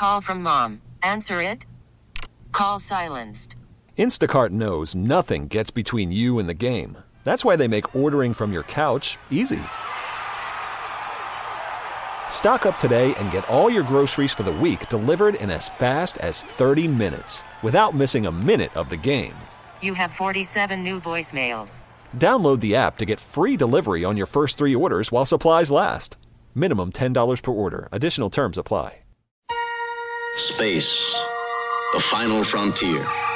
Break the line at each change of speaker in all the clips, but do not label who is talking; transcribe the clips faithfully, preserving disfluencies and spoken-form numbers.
call from mom. Answer it. Call silenced.
Instacart knows nothing gets between you and the game. That's why they make ordering from your couch easy. Stock up today and get all your groceries for the week delivered in as fast as thirty minutes without missing a minute of the game.
You have forty-seven new voicemails.
Download the app to get free delivery on your first three orders while supplies last. Minimum ten dollars per order. Additional terms apply.
Space, the final frontier.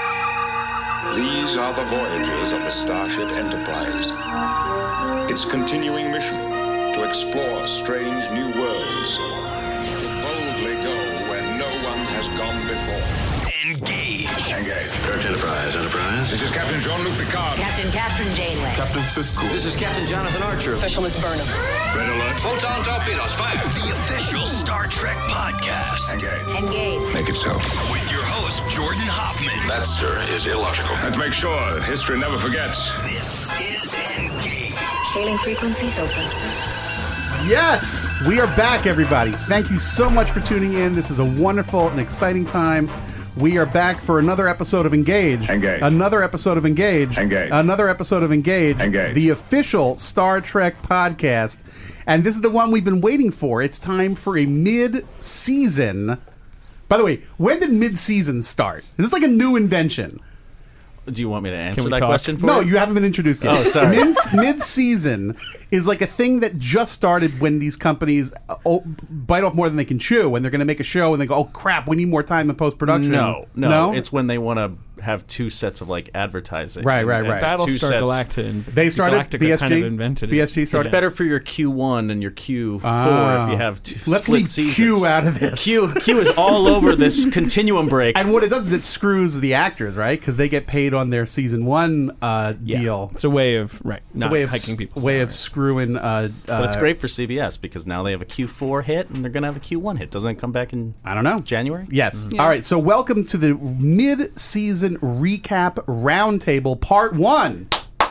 These are the voyages of the Starship Enterprise. Its continuing mission to explore strange new worlds, to boldly go where no one has gone before.
Engage.
Engage. Earth Enterprise. Enterprise.
This is Captain Jean-Luc Picard.
Captain Catherine Janeway.
Captain Sisko.
This is Captain Jonathan Archer.
Specialist Burnham.
Red alert.
Photon torpedoes, fire.
The official Star Trek podcast.
Engage.
Engage.
Make it so.
With your host, Jordan Hoffman.
That, sir, is illogical.
And make sure that history never forgets.
This is Engage.
Hailing frequencies open, sir.
Yes, we are back, everybody. Thank you so much for tuning in. This is a wonderful and exciting time. We are back for another episode of Engage.
Engage.
Another episode of Engage.
Engage.
Another episode of Engage.
Engage.
The official Star Trek podcast. And this is the one we've been waiting for. It's time for a mid-season. By the way, when did mid-season start? Is this like a new invention?
Do you want me to answer
we
that
talk?
question for
No,
you?
you haven't been introduced yet.
Oh, sorry.
Mid, mid-season is like a thing that just started when these companies uh, oh, bite off more than they can chew, and they're going to make a show, and they go, oh, crap, we need more time in post-production.
No, no,
no?
It's when they want to have two sets of like advertising.
Right,
And-
right,
and
right.
two
Battlestar
sets.
Galactica.
They started,
Galactica
B S G,
kind of invented it.
B S G started.
It's better for your Q one and your Q four
Ah.
if you have two
Let's
split
leave
seasons.
Q out of this.
Q, Q is all over this continuum break.
And what it does is it screws the actors, right? Because they get paid on their season one uh,
Yeah.
deal.
It's a way of right,
It's
not
a way of
hiking
s-
people's
way of
salaries.
screwing. Uh, uh,
But it's great for C B S because now they have a Q four hit and they're going to have a Q one hit. Doesn't it come back in
I don't know.
January?
Yes. All right. So welcome to the mid-season recap roundtable, part one.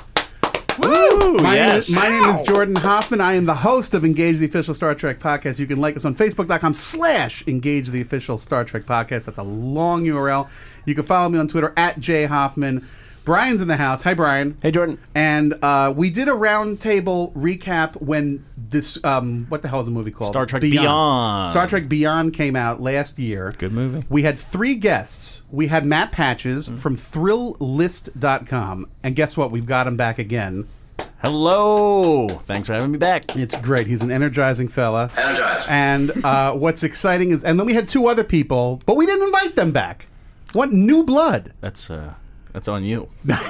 Woo!
My,
yes.
name is, my name is Jordan Hoffman. I am the host of Engage the Official Star Trek Podcast. You can like us on Facebook.com slash Engage the Official Star Trek Podcast. That's a long U R L. You can follow me on Twitter at J Hoffman. Brian's in the house. Hi, Brian.
Hey, Jordan.
And uh, we did a roundtable recap when this, um, what the hell is the movie called?
Star Trek Beyond.
Star Trek Beyond came out last year.
Good movie.
We had three guests. We had Matt Patches from thrill list dot com. And guess what? We've got him back again.
Hello. Thanks for having me back.
It's great. He's an energizing fella.
Energize.
And uh, what's exciting is, and then we had two other people, but we didn't invite them back. Want new blood.
That's uh, that's on you.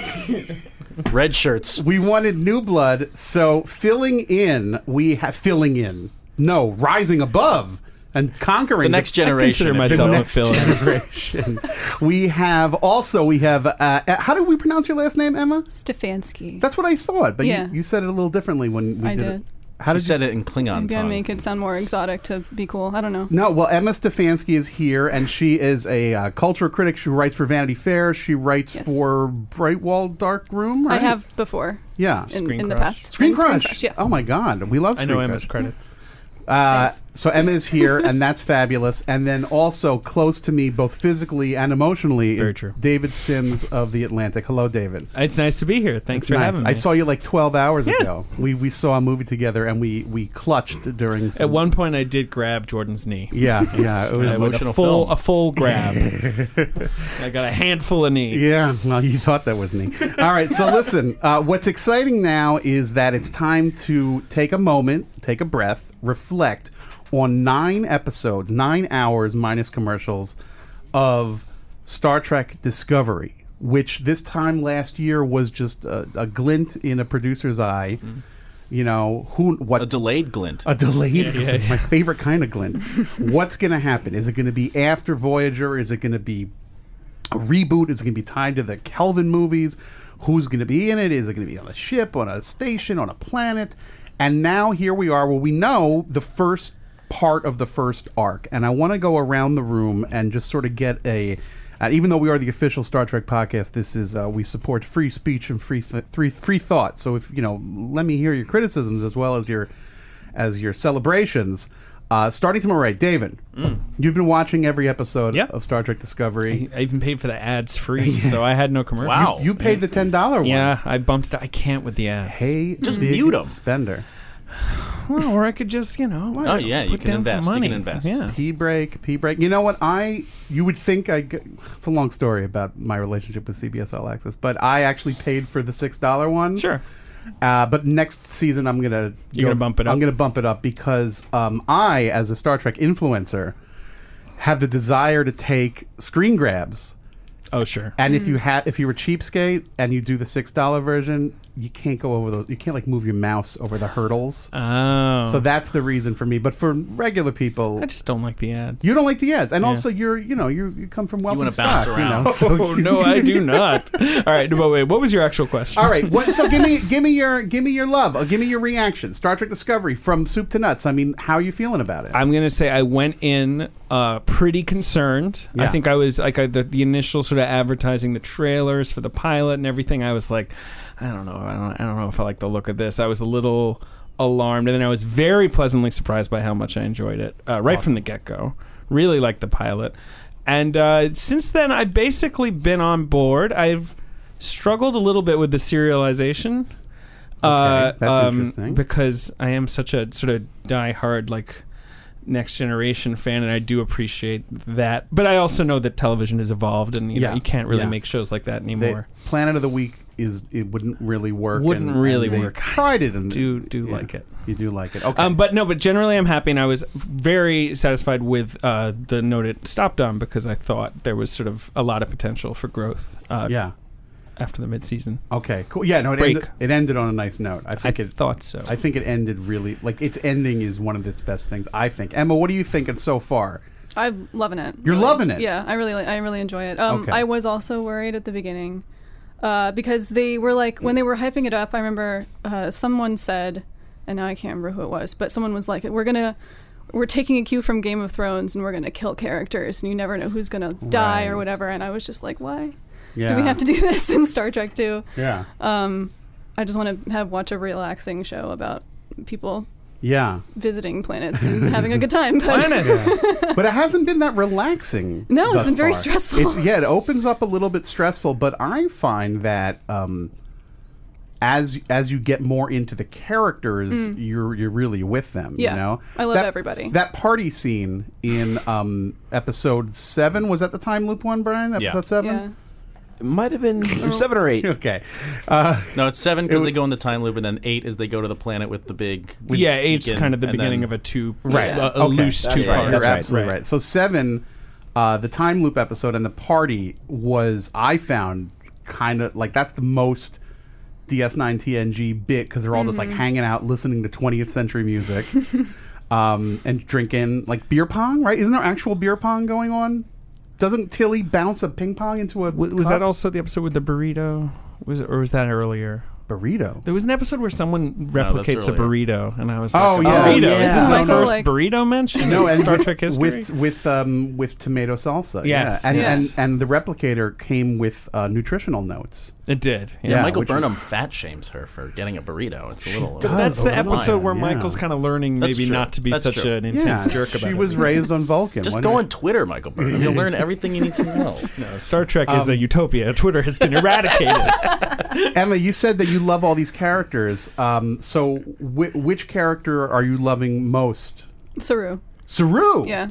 Red shirts.
We wanted new blood, so filling in, we have filling in. No, rising above and conquering
The next
the,
generation.
consider
if you
the
myself
will.
a
next
fill-in.
generation. We have also we have uh, uh, how do we pronounce your last name, Emma?
Stefanski.
That's what I thought, but
Yeah.
you, you said it a little differently when we
I
did,
did.
it. How
She
did
said
you
it in Klingon
I'm gonna
tongue.
make it sound more exotic to be cool. I don't know.
No, well, Emma Stefanski is here, and she is a uh, cultural critic. She writes for Vanity Fair. She writes
Yes.
for Brightwall Dark Room, right?
I have before.
Yeah.
In,
Screen
in the
Crush.
past.
Screen
In
Crush.
yeah.
Oh, my God. We love
I
Screen
know Emma's
Crush.
credits.
Uh,
Thanks.
so Emma is here, and that's fabulous. And then also close to me, both physically and emotionally,
Very
is
true.
David Sims of The Atlantic. Hello, David.
It's nice to be here. Thanks
It's
for
nice.
having me.
I saw you like twelve hours
Yeah.
ago. We we saw a movie together, and we, we clutched during some...
At one point, I did grab Jordan's knee.
Yeah, yeah. It was
Uh, like
emotional
a full,
film.
a full grab. I got a handful of knee.
Yeah, well, you thought that was neat. All right, so listen, uh, what's exciting now is that it's time to take a moment, take a breath, reflect on nine episodes, nine hours minus commercials of Star Trek Discovery, which this time last year was just a, a glint in a producer's eye.
Mm-hmm.
You know, who, what...
A delayed glint.
A delayed,
Yeah, yeah, yeah.
my favorite kind of glint. What's going to happen? Is it going to be after Voyager? Is it going to be a reboot? Is it going to be tied to the Kelvin movies? Who's going to be in it? Is it going to be on a ship, on a station, on a planet? And now here we are. Well, we know the first part of the first arc, and I want to go around the room and just sort of get a. Uh, even though we are the official Star Trek podcast, this is uh, we support free speech and free th- free free thought. So if you know, let me hear your criticisms as well as your as your celebrations. Uh, starting tomorrow, right, David?
Mm.
You've been watching every episode
Yeah.
of Star Trek Discovery.
I even paid for the ads free, so I had no commercials.
Wow.
You paid the ten dollar one.
Yeah, I bumped it. I can't with the ads.
Hey,
Just
big
mute 'em.
Spender.
Well, or I could just, you know.
Oh, yeah, you
put
can
down some
invest. You
money.
can invest.
Yeah.
P break, P break. You know what? I you would think I. g- It's a long story about my relationship with C B S All Access, but I actually paid for the six dollar one.
Sure.
Uh, but next season, I'm gonna
You're gonna bump it up?
I'm gonna bump it up because um, I, as a Star Trek influencer, have the desire to take screen grabs.
Oh, sure.
And if you had, if you were cheapskate and you do the six dollar version, you can't go over those. You can't like move your mouse over the hurdles.
Oh.
So that's the reason for me. But for regular people,
I just don't like the ads.
you don't like the ads, and
Yeah.
also you're, you know, you you come from wealth
wanna
and
bounce
stock,
around.
You know, so
Oh
you-
no, I do not. All right, but wait, what was your actual question?
All right, what, so give me give me your give me your love, uh, give me your reaction. Star Trek Discovery from soup to nuts. I mean, how are you feeling about it?
I'm gonna say I went in uh, pretty concerned. I
Yeah.
think I was like I, the the initial sort of advertising the trailers for the pilot and everything. I was like, I don't know, I don't, I don't know if I like the look of this. I was a little alarmed, and then I was very pleasantly surprised by how much I enjoyed it uh, right from the get go. Really liked the pilot, and uh, since then I've basically been on board. I've struggled a little bit with the serialization. Uh,
Okay, that's interesting.
Because I am such a sort of die-hard like Next Generation fan, and I do appreciate that. But I also know that television has evolved, and you,
Yeah,
know, you can't really
yeah.
make shows like that
They-
anymore.
Planet of the Week is it wouldn't really work.
Wouldn't
and-
really
and they
work.
Tried it and
do do
yeah,
like it.
You do like it. Okay.
Um, but no, but generally I'm happy, and I was very satisfied with uh, the note it stopped on because I thought there was sort of a lot of potential for growth. Uh,
yeah.
After the mid-season.
Okay. Cool. Yeah. No. It
Break.
ended, it ended on a nice note. I
I
think it.
thought so.
I think it ended really like its ending is one of its best things. I think. Emma, what are you thinking so far?
I'm loving it.
You're
really.
loving it?
Yeah, I really, li- I really enjoy it. Um,
Okay.
I was also worried at the beginning uh, because they were like when they were hyping it up. I remember uh, someone said, and now I can't remember who it was, but someone was like, "We're gonna, we're taking a cue from Game of Thrones, and we're gonna kill characters, and you never know who's gonna die
Right.
or whatever." And I was just like, "Why
Yeah.
do we have to do this in Star Trek too?"
Yeah.
Um, I just want to have watch a relaxing show about people
Yeah.
visiting planets and having a good time. But
Planets.
But it hasn't been that relaxing.
No, it's
thus
been very
far.
stressful.
It's, yeah, it opens up a little bit stressful, but I find that um, as as you get more into the characters, you're you're really with them.
Mm. Yeah.
You know,
I love
That-
everybody.
That party scene in um, episode seven was that the time loop one, Brian? Episode
Yeah.
seven.
yeah.
It might have been seven or eight.
Okay. Uh,
No, it's seven because
It
they
w-
go in the time loop, and then eight is they go to the planet with the big.
yeah, eight's
beacon,
kind of the
and
beginning
then-
of a two,
Right.
a, a
Okay.
loose
That's
two
right.
part.
You're
That's right.
absolutely right. So seven, uh, the time loop episode and the party was I found kind of like that's the most D S nine T N G bit because they're all just like hanging out listening to twentieth century music, um, and drinking like beer pong. Right? Isn't there actual beer pong going on? Doesn't Tilly bounce a ping pong into a
W- was
cup?
that also the episode with the burrito? Was or was that earlier?
burrito?
There was an episode where someone replicates a
earlier.
burrito, and I was
Oh,
like,
yeah.
burrito.
Oh,
Is
yeah.
this the
Michael,
first
like-
burrito mention
No,
in
and
Star
with,
Trek history?
with with um with tomato salsa.
Yes,
yeah. and,
yes.
and and the replicator came with uh, nutritional notes.
it did.
Yeah,
Yeah,
Michael
which is-
Burnham fat shames her for getting a burrito. It's a little.
does.
That's
a
the
little
episode
bit,
where
yeah.
Michael's kind of learning
That's
maybe
true.
not to be
That's
such
true.
an intense
Yeah,
jerk about
she
it.
was raised on Vulcan.
Just
wasn't
go
it?
on Twitter, Michael Burnham. You'll learn everything you need to know.
No, Star Trek is
Um,
a utopia. Twitter has been eradicated.
Emma, you said that you love all these characters. Um, so, wh- which character are you loving most?
Saru.
Saru.
Yeah.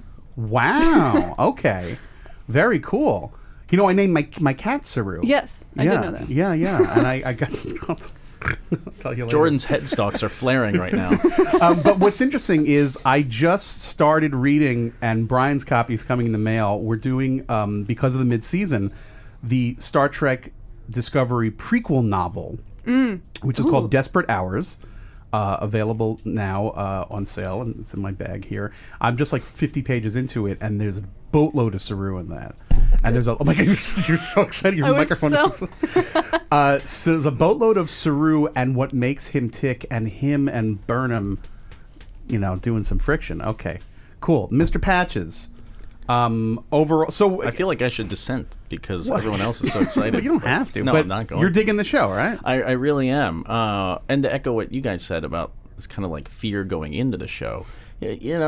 Wow. Okay. Very cool. You know, I named my my cat Saru.
Yes, I
yeah.
did know that.
Yeah, yeah. And I, I got. I'll tell you later.
Jordan's headstalks are flaring right now.
um, but what's interesting is I just started reading, and Brian's copy is coming in the mail. We're doing, um, because of the mid-season, the Star Trek Discovery prequel novel, which is called Desperate Hours. Uh, available now uh, on sale, and it's in my bag here. I'm just like fifty pages into it, and there's a boatload of Saru in that. And there's a oh my god, you're, you're so excited. Your
I was
microphone
so-
is uh, so there's a boatload of Saru and what makes him tick, and him and Burnham, you know, doing some friction. Okay, cool, Mister Patches. Um, overall, so
I feel like I should dissent because
What?
everyone else is so excited.
But you don't have to.
No,
but
I'm not going.
You're digging the show, right?
I, I really am. Uh, and to echo what you guys said about this kind of like fear going into the show, y- you know,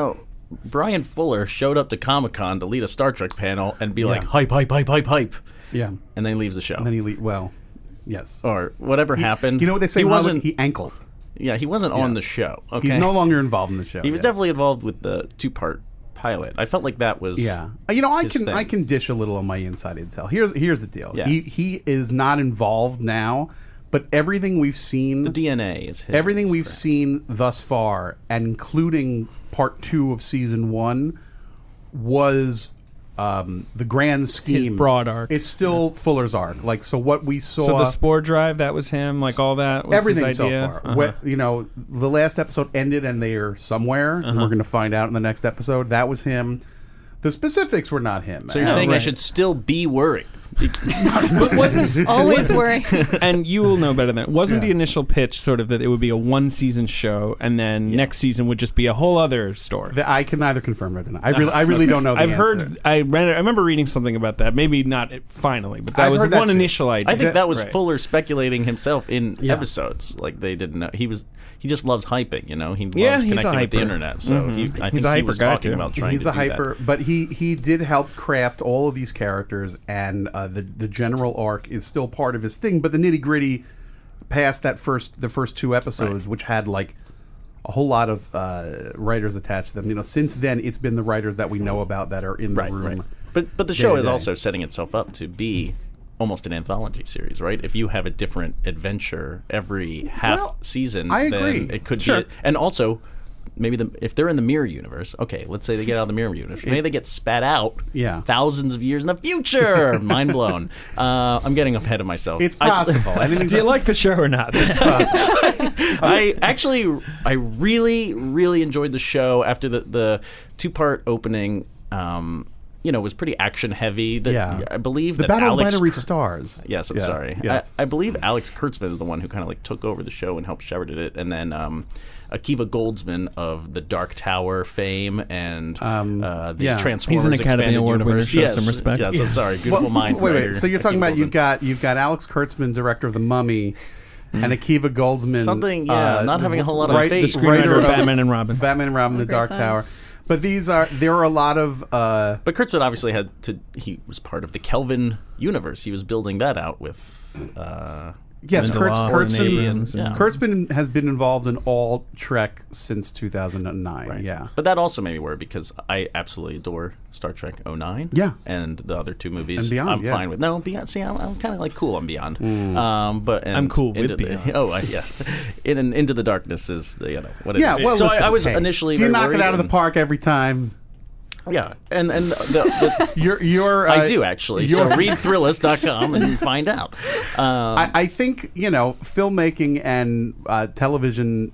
Brian Fuller showed up to Comic-Con to lead a Star Trek panel and be
Yeah.
like, hype, hype, hype, hype, hype.
Yeah.
And then he leaves the show.
And then he le- well, yes.
Or whatever
He-
happened.
You know what they say?
He
in Hollywood?
wasn't.
He ankled.
Yeah, he wasn't
Yeah.
on the show. Okay.
He's no longer involved in the show.
He was
yeah.
definitely involved with the two-part pilot. I felt like that was.
Yeah, Uh, you know, I
his
can
thing.
I can dish a little on my inside intel. Here's here's the deal.
Yeah.
He he is not involved now, but everything we've seen,
The D N A is his.
everything we've seen thus far, and including part two of season one, was um, the grand scheme.
broad arc.
It's still Fuller's arc. Like so, what we saw.
So the Spore Drive, that was him. Like all that. Was
everything
his
so
idea?
far.
Uh-huh.
What, you know, the last episode ended and they are somewhere, and
Uh-huh.
we're going to find out in the next episode. That was him. The specifics were not him.
So you're
Uh,
saying I
right.
should still be worried?
But wasn't
Always worry.
and you will know better than wasn't
Yeah.
the initial pitch sort of that it would be a one season show and then next season would just be a whole other story.
The- I can neither confirm nor deny. I really, I really don't know. The
I've
answer.
heard. I read. I remember reading something about that. Maybe not finally, but that
I've
was
heard
one
that too.
initial idea.
I think that was
Right.
Fuller speculating himself in
Yeah.
episodes. Like they didn't know he was. He just loves hyping. You know, he loves
Yeah, he's a
connecting with the
hyper.
internet. So
Mhm.
he, I
He's
think
a
he
hyper
was
guy,
talking
too.
about trying
He's
to
a
do
hyper, but he he did help craft all of these characters, and uh, the the general arc is still part of his thing. But the nitty gritty, past that first the first two episodes, which had like a whole lot of uh, writers attached to them. You know, since then it's been the writers that we know about that are in the
Right,
room.
right. But but the
day
show
to
is
day.
also setting itself up to be almost an anthology series, right? If you have a different adventure every half
Well,
season,
I
then
agree.
it could
Sure.
be. And also, maybe the if they're in the mirror universe, okay, let's say they get out of the mirror universe, maybe they get spat out
Yeah.
thousands of years in the future. Mind blown. Uh, I'm getting ahead of myself.
It's
I-
possible. I, think
Do you like the show or not?
I actually, I really, really enjoyed the show after the, the two part opening. Um, you know, was pretty action heavy. The,
Yeah.
I believe
the
that
Battle
Alex
of Binary
Kur-
Stars.
Yes, I'm
Yeah,
sorry.
yes.
I, I believe Alex Kurtzman is the one who kind of like took over the show and helped shepherded it, and then um, Akiva Goldsman of the Dark Tower fame and
Um,
uh, the
yeah.
Transformers
He's an Academy
Expanded
Award winner,
Universe.
show
Yes,
some respect.
yes. I'm sorry. Beautiful
Well,
mind.
Wait,
writer,
wait. So you're talking
Akiva
about you've
Goldsman.
got you've got Alex Kurtzman, director of The Mummy, and Akiva Goldsman.
Something, yeah, not having a whole lot of
right,
faith.
The screenwriter
writer
of Batman and Robin.
Batman and Robin,
What a
The
great
Dark
sign.
Tower. But these are there are a lot of uh,
But Kurtzman obviously had to. He was part of the Kelvin universe. He was building that out with. Uh,
yes, Kurtz,
Lindelof and
Kurtzman,
Abrams and-
Yeah.
Kurtzman has been involved in all Trek since two thousand nine.
Right.
Yeah,
But that also made me worry because I absolutely adore Star Trek oh nine.
Yeah.
And the other two movies.
And Beyond,
I'm
yeah.
fine with. No, Beyond. See, I'm, I'm kind of like cool on Beyond. Um, but and
I'm cool with
into the-
Beyond.
Oh, I, yes. In and Into the Darkness is the, you know what it
yeah.
is.
Well,
so
listen,
I, I was
hey,
initially.
Do you
very
knock it
worried
out of the
and-
park every time?
Yeah, and and the, the,
You're you're.
I
uh,
do actually.
you're-
So read Thrillist dot com and find out. Um,
I, I think you know filmmaking and uh, television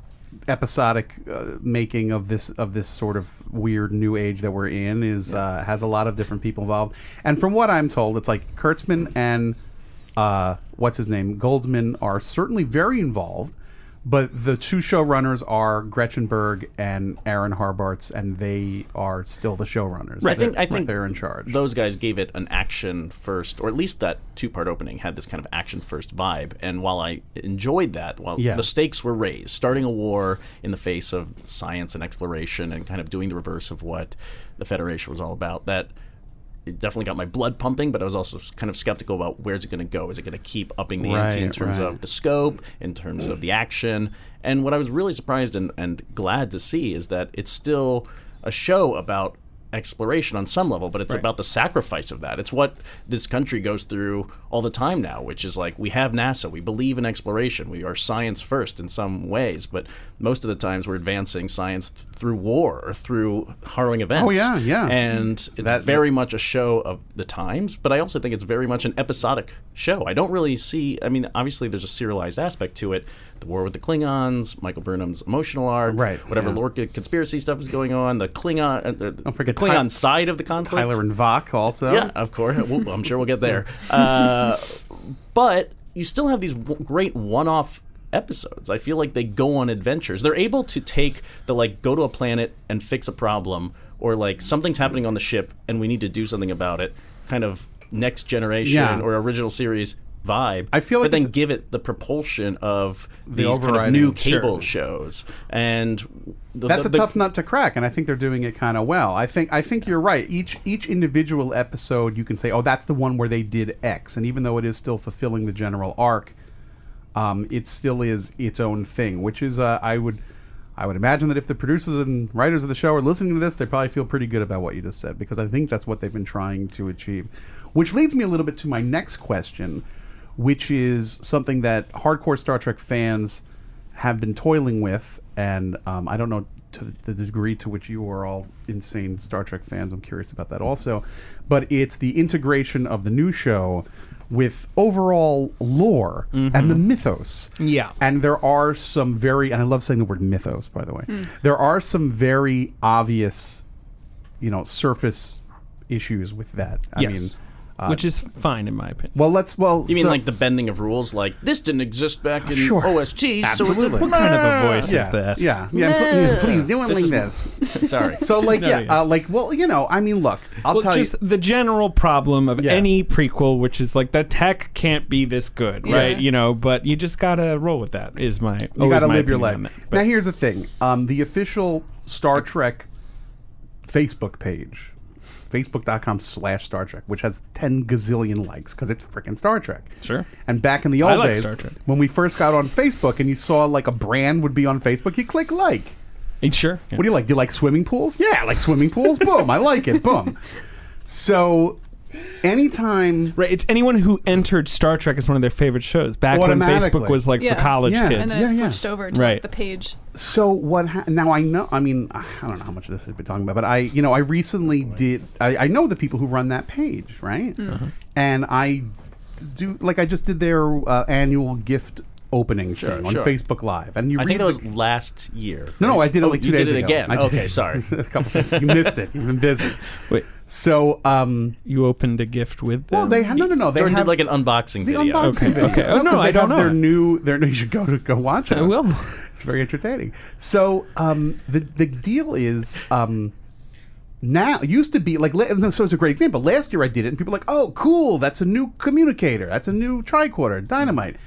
episodic uh, making of this of this sort of weird new age that we're in is uh, has a lot of different people involved. And from what I'm told, it's like Kurtzman and uh, what's his name Goldsman are certainly very involved. But the two showrunners are Gretchen Berg and Aaron Harbarts, and they are still the showrunners.
I think
They're-
I think
they're in charge.
Those guys gave it an action first, or at least that two-part opening had this kind of action first vibe. And while I enjoyed that, while
Yeah.
the stakes were raised, starting a war in the face of science and exploration, and kind of doing the reverse of what the Federation was all about, that it definitely got my blood pumping. But I was also kind of skeptical about where's it going to go. Is it going to keep upping the ante in
Right,
terms
right.
of the scope, in terms of the action? And what I was really surprised and, and glad to see is that it's still a show about exploration on some level, but it's
Right.
about the sacrifice of that. It's what this country goes through all the time now, which is like we have NASA, we believe in exploration, we are science first in some ways, but most of the times we're advancing science th- through war or through harrowing events.
Oh, yeah, yeah.
And it's
That-
very much a show of the times, but I also think it's very much an episodic show. I don't really see, I mean, obviously there's a serialized aspect to it. The war with the Klingons, Michael Burnham's emotional arc,
Right,
whatever
yeah.
Lorca conspiracy stuff is going on, the Klingon, uh, the,
Don't forget
the Klingon
Ty-
side of the conflict.
Tyler and Vach also.
Yeah, of course. Well, I'm sure we'll get there. Uh, but you still have these w- great one-off episodes. I feel like they go on adventures. They're able to take the like go to a planet and fix a problem, or like something's happening on the ship and we need to do something about it. Kind of Next Generation
Yeah.
or original series vibe.
I feel like
but then
it's-
give it the propulsion of
The
these kind of
overriding-
new cable
Sure.
shows. And the,
That's
the,
a
the-
tough nut to crack, and I think they're doing it kind of well. I think I think you're right. Each each individual episode, you can say, "Oh, that's the one where they did X," and even though it is still fulfilling the general arc, um, it still is its own thing. Which is, uh, I would, I would imagine that if the producers and writers of the show are listening to this, they probably feel pretty good about what you just said, because I think that's what they've been trying to achieve. Which leads me a little bit to my next question, which is something that hardcore Star Trek fans have been toiling with, and um, I don't know to the degree to which you are all insane Star Trek fans. I'm curious about that also. But it's the integration of the new show with overall lore
Mhm.
and the mythos.
Yeah.
And there are some very, and I love saying the word mythos, by the way.
Mm.
There are some very obvious, you know, surface issues with that. I
Yes.
mean, uh,
Which is fine in my opinion.
well, let's, well,
You mean
so-
like the bending of rules? Like, this didn't exist back in
Sure.
O S T.
Absolutely.
So it,
What kind of a
voice
yeah,
is that?
Yeah, yeah. pl- yeah, Please do it
This
like
is-
this.
Sorry.
So, like,
No,
yeah,
yeah.
Uh, like, well, you know, I mean, look, I'll
well,
tell
just
you.
the general problem of
Yeah.
any prequel, which is like the tech can't be this good,
Yeah.
right? You know, but you just gotta roll with that. Is my
You
always
got to
my
live your
opinion
life.
on that. But-
Now, here's the thing: um, the official Star Trek Facebook page, facebook.com slash Star Trek, which has ten gazillion likes because it's freaking Star Trek.
Sure.
And back in the
I
old
like
days,
Star Trek.
when we first got on Facebook and you saw like a brand would be on Facebook, you click like.
Sure.
What do you like? Do you like swimming pools? Yeah, I like swimming pools. Boom, I like it. Boom. So, anytime,
Right, it's anyone who entered Star Trek as one of their favorite shows back when
Automatically.
Facebook was like
Yeah.
for college
Yeah.
kids.
And then
Yeah,
it
yeah.
switched over to
Right.
like, the page.
so what? Ha- now I know. I mean, I don't know how much of this we've been talking about, but I, you know, I recently did. I, I know the people who run that page, right?
Uh-huh.
And I do like I just did their uh, annual gift opening
Sure,
thing on
sure.
Facebook Live, and you
I
read
think that
the-
was last year.
No, no,
right?
I did it
Oh,
like two
you
days
did it
ago.
again.
I did.
Okay, sorry.
a couple things. You missed it. You've been busy.
Wait,
So, um,
you opened a gift with them?
well, they have no, no, no. They
Jordan
have
did like an unboxing
the
video.
unboxing
Okay,
video.
okay. Oh, no,
'cause
I
they
don't
have their
know.
new. Their you should go to go watch it.
I will.
It's very entertaining. So, um, the the deal is, um, now it used to be like la- so it's a great example. Last year I did it, and people were like, "Oh, cool! That's a new communicator. That's a new tricorder, dynamite."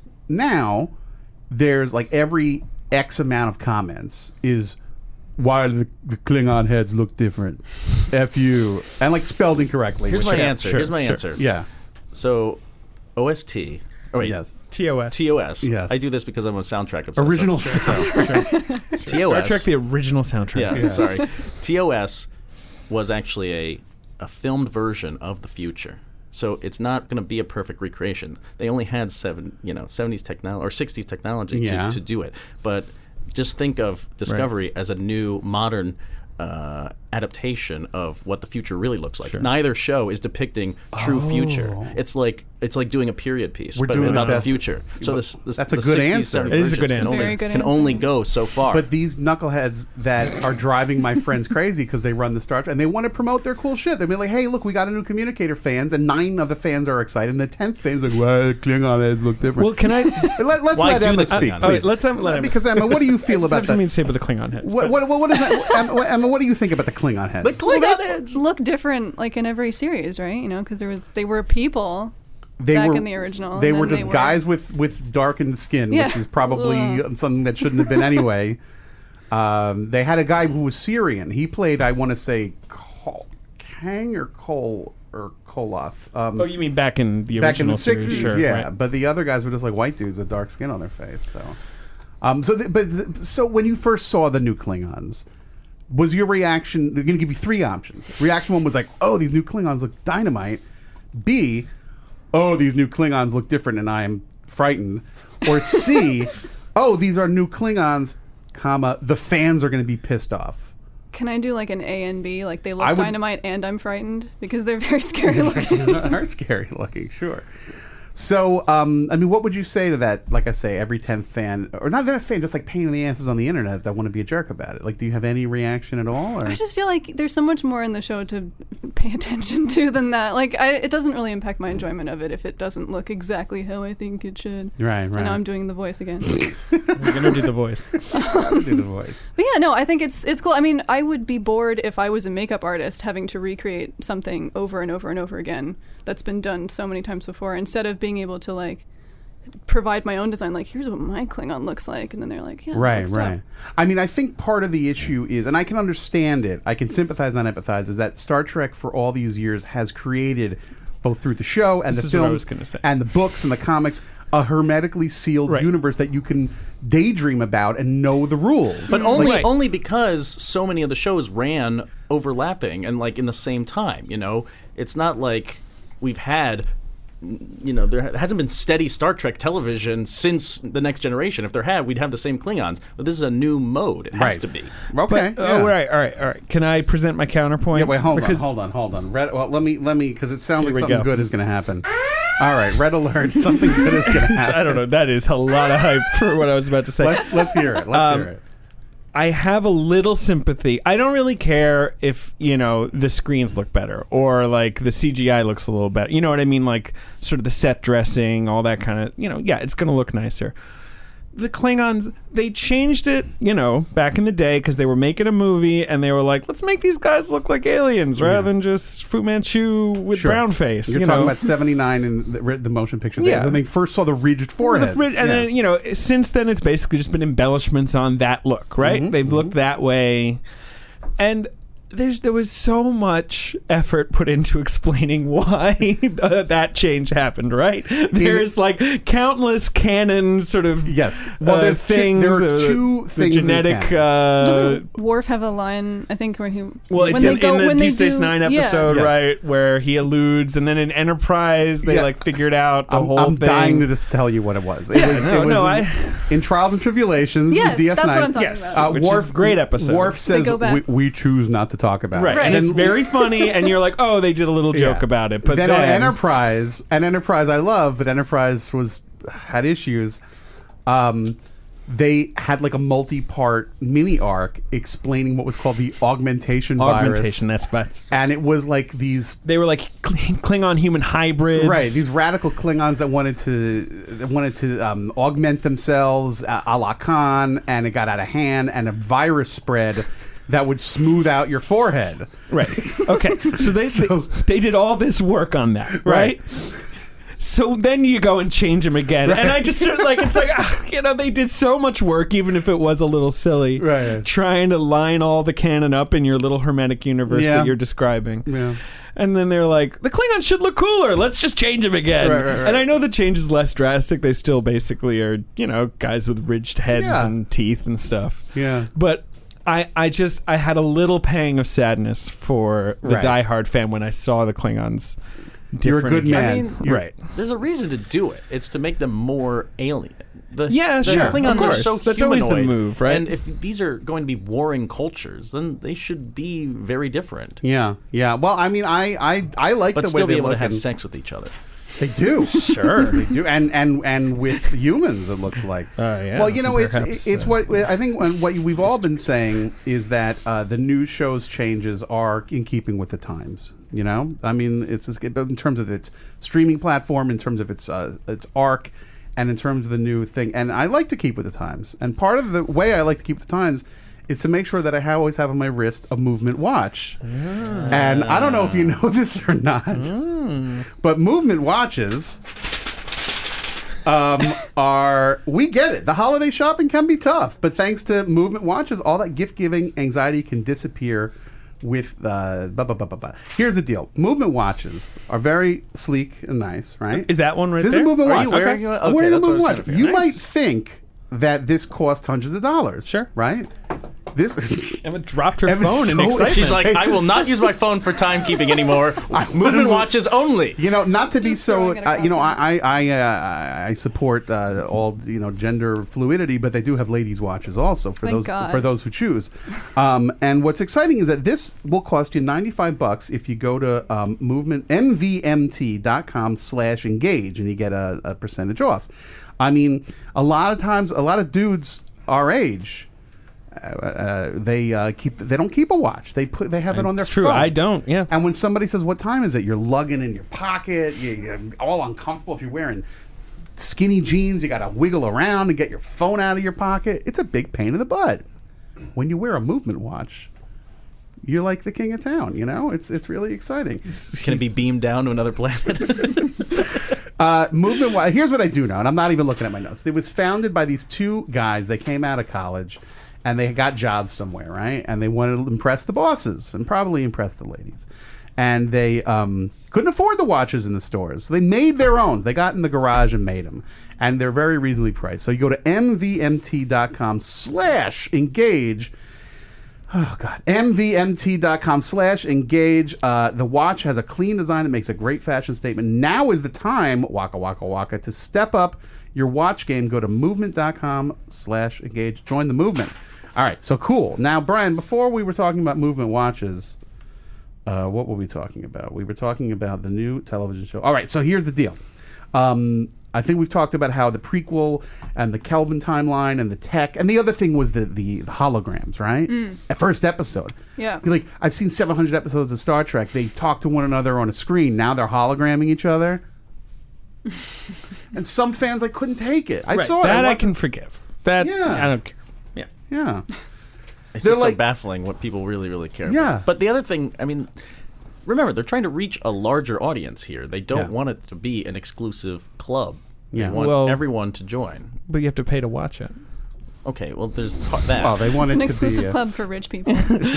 Now there's like every X amount of comments is why do the, the Klingon heads look different? F you, and like spelled incorrectly.
Here's
which
my
I-
answer.
sure,
Here's my
sure.
answer.
Yeah.
So, O S T. Oh wait.
Yes.
T O S.
T O S.
Yes.
I do this because I'm a soundtrack obsessed.
Original
So-
soundtrack.
T O S.
Star Trek, the original soundtrack.
Yeah,
Yeah.
sorry. T O S was actually a a filmed version of the future. So it's not going to be a perfect recreation. They only had seven, you know, seventies technology or sixties technology
Yeah.
to, to do it. But just think of Discovery as a new modern uh, adaptation of what the future really looks like. Neither show is depicting true future. It's like it's like doing a period piece,
We're
but
doing the
about the,
best-
future. So this, this
That's a
the
good
sixties,
answer.
seventies
It is a good
versions
answer.
can
Very
only-
good
Can
answer.
only go so far.
But these knuckleheads that are driving my friends crazy because they run the Star Trek and they want to promote their cool shit. They'll be like, "Hey, look, we got a new communicator, fans," and nine of the fans are excited, and the tenth fan's like, "Well, Klingon heads look different."
Well, can I?
Let, us
Why
let
do
Emma
the
speak,
Klingon?
please.
Wait, let's Emma- let Emma
because Emma, what do you feel
I just
about
have something
that?
to say about the Klingon heads.
What,
but-
what, what is that? Emma, what- Emma, what do you think about the Klingon heads?
the Klingon
They
heads.
look different, like in every series, right? You know, because there was they were people.
they
back
were
in the original,
They
and
were
then
just
they were-
guys with with darkened skin,
Yeah.
which is probably
Ugh.
something that shouldn't have been anyway. Um, they had a guy who was Syrian. He played, I want to say, Col- Kang or Cole or Koloth. Um,
Oh, you mean back in the original
back in the
series?
sixties,
Sure,
yeah.
right.
But the other guys were just like white dudes with dark skin on their face. So, um, so th- but th- so when you first saw the new Klingons, was your reaction? They're going to give you three options. Reaction one was like, "Oh, these new Klingons look dynamite." B, "Oh, these new Klingons look different, and I am frightened." Or C, "Oh, these are new Klingons, comma the fans are going to be pissed off."
Can I do like an A and B? Like they look
I would-
dynamite and I'm frightened because they're very scary looking.
Are scary looking, sure. So, um, I mean, what would you say to that? Like I say, every tenth fan, or not that fan, just like pain in the asses on the internet that want to be a jerk about it. Like, do you have any reaction at all? Or?
I just feel like there's so much more in the show to pay attention to than that. Like, I, it doesn't really impact my enjoyment of it if it doesn't look exactly how I think it should.
Right, right.
And now I'm doing the voice again.
We're gonna do the voice.
Do the voice.
But yeah, no, I think it's it's cool. I mean, I would be bored if I was a makeup artist having to recreate something over and over and over again that's been done so many times before, instead of being able to like provide my own design. Like, here's what my Klingon looks like, and then they're like, yeah,
right,
looks
right.
dope.
I mean, I think part of the issue is, and I can understand it, I can sympathize and empathize, is that Star Trek for all these years has created, both through the show and
This
the
is what I
films
was gonna say.
and the books and the comics, a hermetically sealed
Right.
universe that you can daydream about and know the rules.
But only
Right.
only because so many of the shows ran overlapping and like in the same time. You know, it's not like we've had. You know, there hasn't been steady Star Trek television since The Next Generation. If there had, we'd have the same Klingons. But this is a new mode. It has
Right.
to be.
Okay.
But, oh, all right, all right, all right. Can I present my counterpoint?
Yeah, wait, hold
because
on, hold on, hold on. Red, well, let me, let me, because it sounds
Here
like
we
something
go.
good is going to happen. All right, red alert, something good is going to happen.
I don't know. That is a lot of hype for what I was about to say.
Let's, let's hear it. Let's
Um,
hear it.
I have a little sympathy. I don't really care if, you know, the screens look better or like the C G I looks a little better. You know what I mean? Like sort of the set dressing, all that kind of, you know, yeah, it's going to look nicer. The Klingons, they changed it, you know, back in the day because they were making a movie and they were like, let's make these guys look like aliens rather than just Fu Manchu with
Sure.
brown face.
You're
you
talking
know?
about seventy-nine in the, the motion picture.
Yeah.
When they first saw the ridged foreheads.
The fri- and
Yeah.
then, you know, since then it's basically just been embellishments on that look, right?
Mm-hmm,
They've looked that way. And there's there was so much effort put into explaining why uh, that change happened, right? There's like countless canon sort of
yes. Well,
uh,
there's two-
things.
there are
uh,
two
the
things in
genetic.
canon.
Uh,
Doesn't Worf have a line? I think when he
well, it's
when
in,
they go
in the
when they
Deep Space
do-
Nine
yeah.
episode,
Yes.
right, where he alludes, and then in Enterprise they
Yeah.
like figured out the
I'm,
whole
I'm
thing.
dying to just tell you what it was. It
Yeah,
was,
no,
it was
no,
in,
I-
in Trials and Tribulations,
Yes,
D S nine.
that's what I'm talking
Yes.
about.
Uh,
Which
Worf,
is a great episode.
Worf says,
go back.
we, we choose not to talk about
Right,
it.
and
then-
it's very funny, and you're like, oh, they did a little joke
Yeah.
about it. But
then,
then,
on Enterprise, and Enterprise I love, but Enterprise was had issues. Um, they had like a multi-part mini arc explaining what was called the augmentation,
augmentation.
virus,
That's that's.
and it was like these
They were like Kling- Klingon human hybrids,
right these radical Klingons that wanted to that wanted to um, augment themselves a, a la Khan, and it got out of hand, and a virus spread that would smooth out your forehead.
Right. Okay. So they
So-
they, they did all this work on that, right?
Right.
So then you go and change them again, and I just sort of like it's like ah, you know they did so much work, even if it was a little silly,
Right.
trying to line all the canon up in your little hermetic universe
Yeah.
that you're describing.
Yeah.
And then they're like, the Klingons should look cooler. Let's just change them again.
Right, right, right.
And I know the change is less drastic. They still basically are, you know, guys with ridged heads
Yeah.
and teeth and stuff.
Yeah.
But I, I just, I had a little pang of sadness for the
Right.
diehard fan when I saw the Klingons.
You're a
different
good
again.
man.
I mean,
You're-
Right.
There's a reason to do it. It's to make them more alien. The,
Yeah,
the
sure.
Klingons
Of course.
are so
That's always the
humanoid,
move, right?
And if these are going to be warring cultures, then they should be very different.
Yeah, yeah. Well, I mean, I I, I like
But
the
still
way
be
they
able
look.
to have
and-
sex with each other.
They do, sure, they do, and and and with humans, it looks like.
Uh, yeah,
Well, you know, it's
perhaps,
it's
uh,
what I think. When, what we've all been saying is that uh, the new show's changes are in keeping with the times. You know, I mean, it's just, in terms of its streaming platform, in terms of its uh, its arc, and in terms of the new thing. And I like to keep with the times. And part of the way I like to keep with the times is to make sure that I ha- always have on my wrist a movement watch. And I don't know if you know this or not, but movement watches um, are, we get it. The holiday shopping can be tough, but thanks to movement watches, all that gift giving anxiety can disappear with uh, blah, blah, blah, blah, blah. Here's the deal. Movement watches are very sleek and nice, right?
Is that one right
This
there?
is a movement
Are
watch.
you wearing
Okay.
it?
I'm
Okay,
wearing a
that's what I
movement
was
watch.
trying to figure.
You might
Nice.
think that this cost hundreds of dollars.
Sure.
Right? This
Emma dropped her
Emma's
phone in
so
excitement.
She's like, I will not use my phone for timekeeping anymore. Movement
wouldn't-
watches only.
You know, not to be
Just
so.
throwing it
Uh, you
across
know,
the-
I I I, uh, I support uh, all you know gender fluidity, but they do have ladies' watches also for
Thank
those
God.
for those who choose. Um, and what's exciting is that this will cost you ninety five bucks if you go to um, movement m v m t dot com slash engage, and you get a, a percentage off. I mean, a lot of times, a lot of dudes our age. Uh, uh, they uh, keep. They don't keep a watch. They put. They have it on their
It's true.
phone.
I don't. Yeah.
And when somebody says, "What time is it?" You're lugging in your pocket. You- You're all uncomfortable if you're wearing skinny jeans. You got to wiggle around and get your phone out of your pocket. It's a big pain in the butt. When you wear a movement watch, you're like the king of town. You know, it's it's really exciting.
Can it be beamed down to another planet?
Uh, movement. wa- Here's what I do know, and I'm not even looking at my notes. It was founded by these two guys. They came out of college, and they got jobs somewhere, right? And they wanted to impress the bosses and probably impress the ladies. And they um, couldn't afford the watches in the stores, so they made their own. They got in the garage and made them, and they're very reasonably priced. So you go to m v m t dot com slash engage. Oh, God. m v m t dot com slash engage. Uh, the watch has a clean design that makes a great fashion statement. Now is the time, waka, waka, waka, to step up your watch game. Go to movement dot com slash engage. Join the movement. All right, so cool. Now, Brian, before we were talking about movement watches, uh, what were we talking about? We were talking about the new television show. All right, so here's the deal. Um... I think we've talked about how the prequel and the Kelvin timeline and the tech, and the other thing was the the, the holograms, right?
Mm.
At first episode.
Yeah.
You're like, I've seen seven hundred episodes of Star Trek. They talk to one another on a screen. Now they're hologramming each other. And some fans, I couldn't take it. I
Right,
saw it.
that
I,
I can forgive. That
Yeah.
I don't care. Yeah.
Yeah.
It's
They're
just
like-
so baffling what people really, really care
Yeah.
about. But the other thing, I mean, remember, they're trying to reach a larger audience here. They don't
Yeah.
want it to be an exclusive club. They
Yeah.
want
Well-
everyone to join.
But you have to pay to watch it.
Okay, well, there's part that.
Well, they want
It's an
it to
exclusive
be. uh,
club for rich people.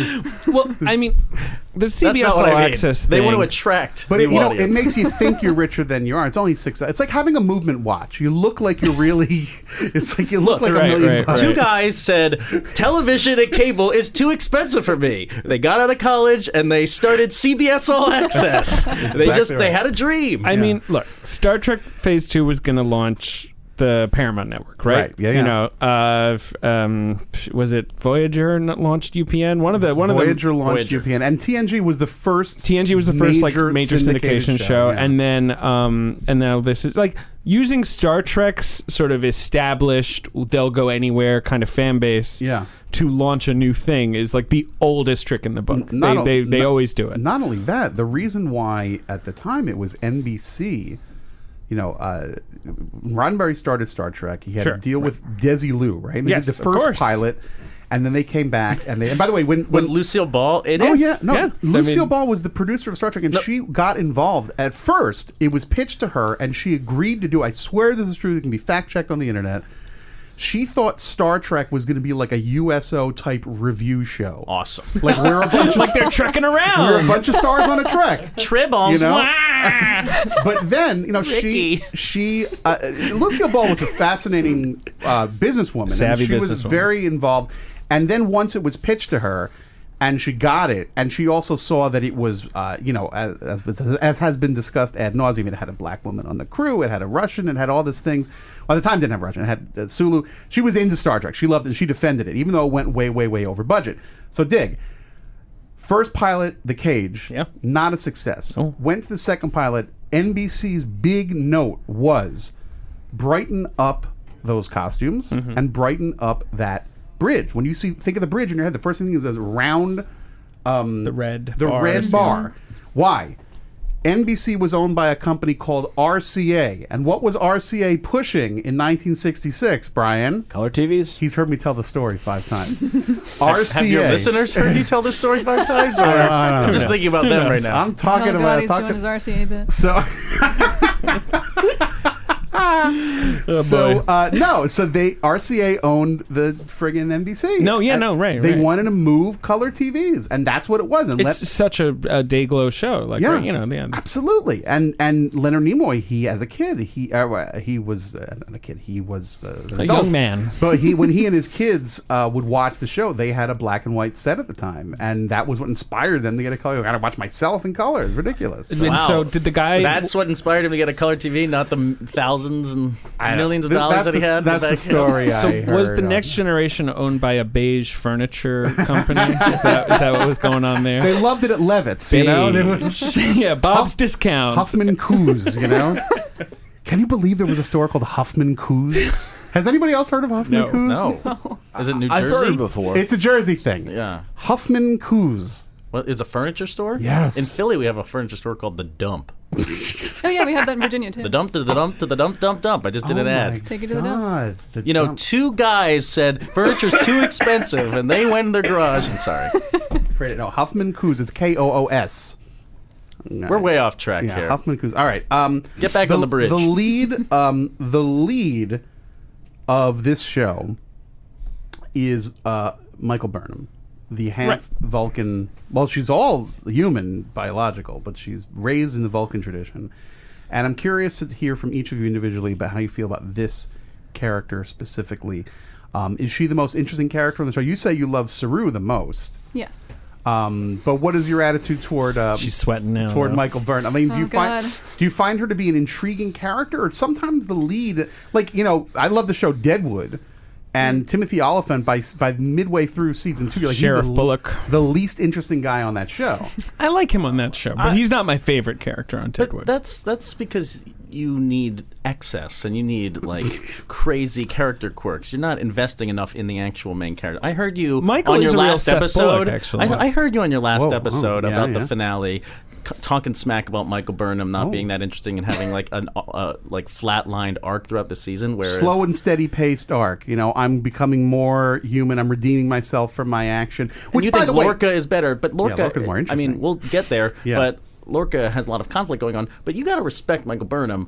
Well, I mean, the
That's
C B S
not
All
what I mean.
Access
They
thing.
want to attract
But
new
it, you know, it
audience.
makes you think you're richer than you are. It's only six. It's like having a movement watch. You look like you're really. It's like you look, like
right,
a million
right,
bucks.
Two guys said television and cable is too expensive for me. They got out of college and they started C B S All Access. They just
Exactly
they
right.
had a dream.
I mean, look, Star Trek Phase Two was going to launch the Paramount Network, right?
Right, yeah, yeah.
You know, uh, f- um, was it Voyager n- launched U P N? One of the one
Voyager
of the
launched
Voyager.
U P N, and T N G was the first.
T N G was the first like
major
major
syndicated
syndication
show,
show,
yeah.
and then um, and now this is like using Star Trek's sort of established, they'll go anywhere kind of fan base.
Yeah.
To launch a new thing is like the oldest trick in the book.
N- not
they
o-
they, they
not-
always do it.
Not only that, the reason why at the time it was N B C. You know, uh, Roddenberry started Star Trek. He had
Sure,
to deal
right.
with Desi Lu, right? And they
Yes,
did the
of
first
course.
pilot, and then they came back. And they. And by the way, when,
was
when
Lucille Ball in
Oh
it?
yeah, no.
Yeah.
Lucille
I mean-
Ball was the producer of Star Trek, and she got involved. At first, it was pitched to her, and she agreed to do. I swear this is true. It can be fact checked on the internet. She thought Star Trek was going to be like a U S O type review show.
Awesome.
Like we're a bunch of
Like they're trekking around.
we're a bunch of stars on a trek.
Tribbles.
You know? But then, you know, she
Ricky.
she uh, Lucille Ball was a fascinating uh, businesswoman.
Savvy
and she was
businesswoman.
very involved. And then once it was pitched to her, and she got it, and she also saw that it was, uh, you know, as, as as has been discussed ad nauseum, it had a black woman on the crew, it had a Russian, it had all these things. Well, at the time, it didn't have Russian. It had uh, Sulu. She was into Star Trek. She loved it, and she defended it, even though it went way, way, way over budget. So, dig. First pilot, The Cage,
Yeah.
not a success.
Oh.
Went to the second pilot. N B C's big note was brighten up those costumes
Mm-hmm.
and brighten up that bridge. When you see think of the bridge in your head, the first thing is a round, um,
The red
the
bars,
red
yeah.
bar. Why? N B C was owned by a company called R C A, and what was R C A pushing in nineteen sixty-six? Brian,
Color T Vs?
he's heard me tell the story five times. R C A.
Have your listeners heard you tell this story five times? Or
I don't know.
I'm just thinking about them right now.
I'm talking
oh, God,
about
he's
talking,
doing his R C A bit.
So, so
boy.
uh, no, so they R C A owned the friggin' N B C.
No, yeah,
And
no, right,
They
right.
wanted to move color T Vs, and that's what it was. And
It's
let,
such a, a day glow show. Like,
yeah,
right, you know, the
absolutely. And and Leonard Nimoy, he as a kid, he uh, he was uh, not a kid, he was uh, an
A
adult.
young man.
But he when he and his kids uh, would watch the show, they had a black and white set at the time, and that was what inspired them to get a color. I got to watch myself in color. It's ridiculous.
And so did the guy?
That's what inspired him to get a color T V, not the m- thousands and millions of
Th-
dollars
that's
that he
the-
had.
that's
back-
the story.
So
I
was
heard
the
on-
next generation owned by a beige furniture company? is that is that what was going on there?
They loved it at Levitt's, you know. There was
yeah, Bob's Discount.
Huffman Coos, you know. Can you believe there was a store called Huffman Coos? Has anybody else heard of Huffman
No,
Coos?
no. Is it New Jersey?
I've heard it before.
It's a Jersey thing.
Yeah.
Huffman Coos.
What, is a furniture store?
Yes.
In Philly, we have a furniture store called The Dump.
Oh yeah, we have that in Virginia too.
The dump to the dump to the dump, dump, dump. I just did
Oh
an
my
ad.
Take it to the dump.
God. The
You know,
dump.
two guys said furniture's too expensive, and they went in their garage. And sorry,
No, Huffman Coos. It's K O O S.
we're way off track
Yeah,
here.
Huffman Coos. All right. Um,
Get back on the bridge.
The lead, um, the lead of this show is uh, Michael Burnham, the half
Right.
Vulcan. Well, she's all human, biological, but she's raised in the Vulcan tradition. And I'm curious to hear from each of you individually about how you feel about this character specifically. Um, is she the most interesting character on the show? You say you love Saru the most.
Yes.
Um, but what is your attitude toward um,
She's sweating now.
toward
though.
Michael Burnham? I mean, do
Oh,
you find
God.
do you find her to be an intriguing character, or sometimes the lead? Like, you know, I love the show Deadwood, and Timothy Olyphant by by midway through season two, you're like,
Sheriff
he's the,
Bullock.
the least interesting guy on that show.
I like him on that show, but
I-
he's not my favorite character on
But
Deadwood.
that's that's because you need excess and you need like crazy character quirks. You're not investing enough in the actual main character. I heard you
Michael
on
is
your
a real
last
Seth
episode.
Bullock, actually.
I, I heard you on your last
Whoa, oh,
episode
yeah,
about
yeah.
the finale, c- talking smack about Michael Burnham not
Oh.
being that interesting and having like an uh, like flatlined arc throughout the season. Whereas
Slow and steady paced arc. You know, I'm becoming more human. I'm redeeming myself from my action.
And
Which,
you
by
think
the way,
Lorca is better, but Lorca,
Lorca's more
I
interesting.
mean, we'll get there,
Yeah.
but Lorca has a lot of conflict going on. But you got to respect Michael Burnham.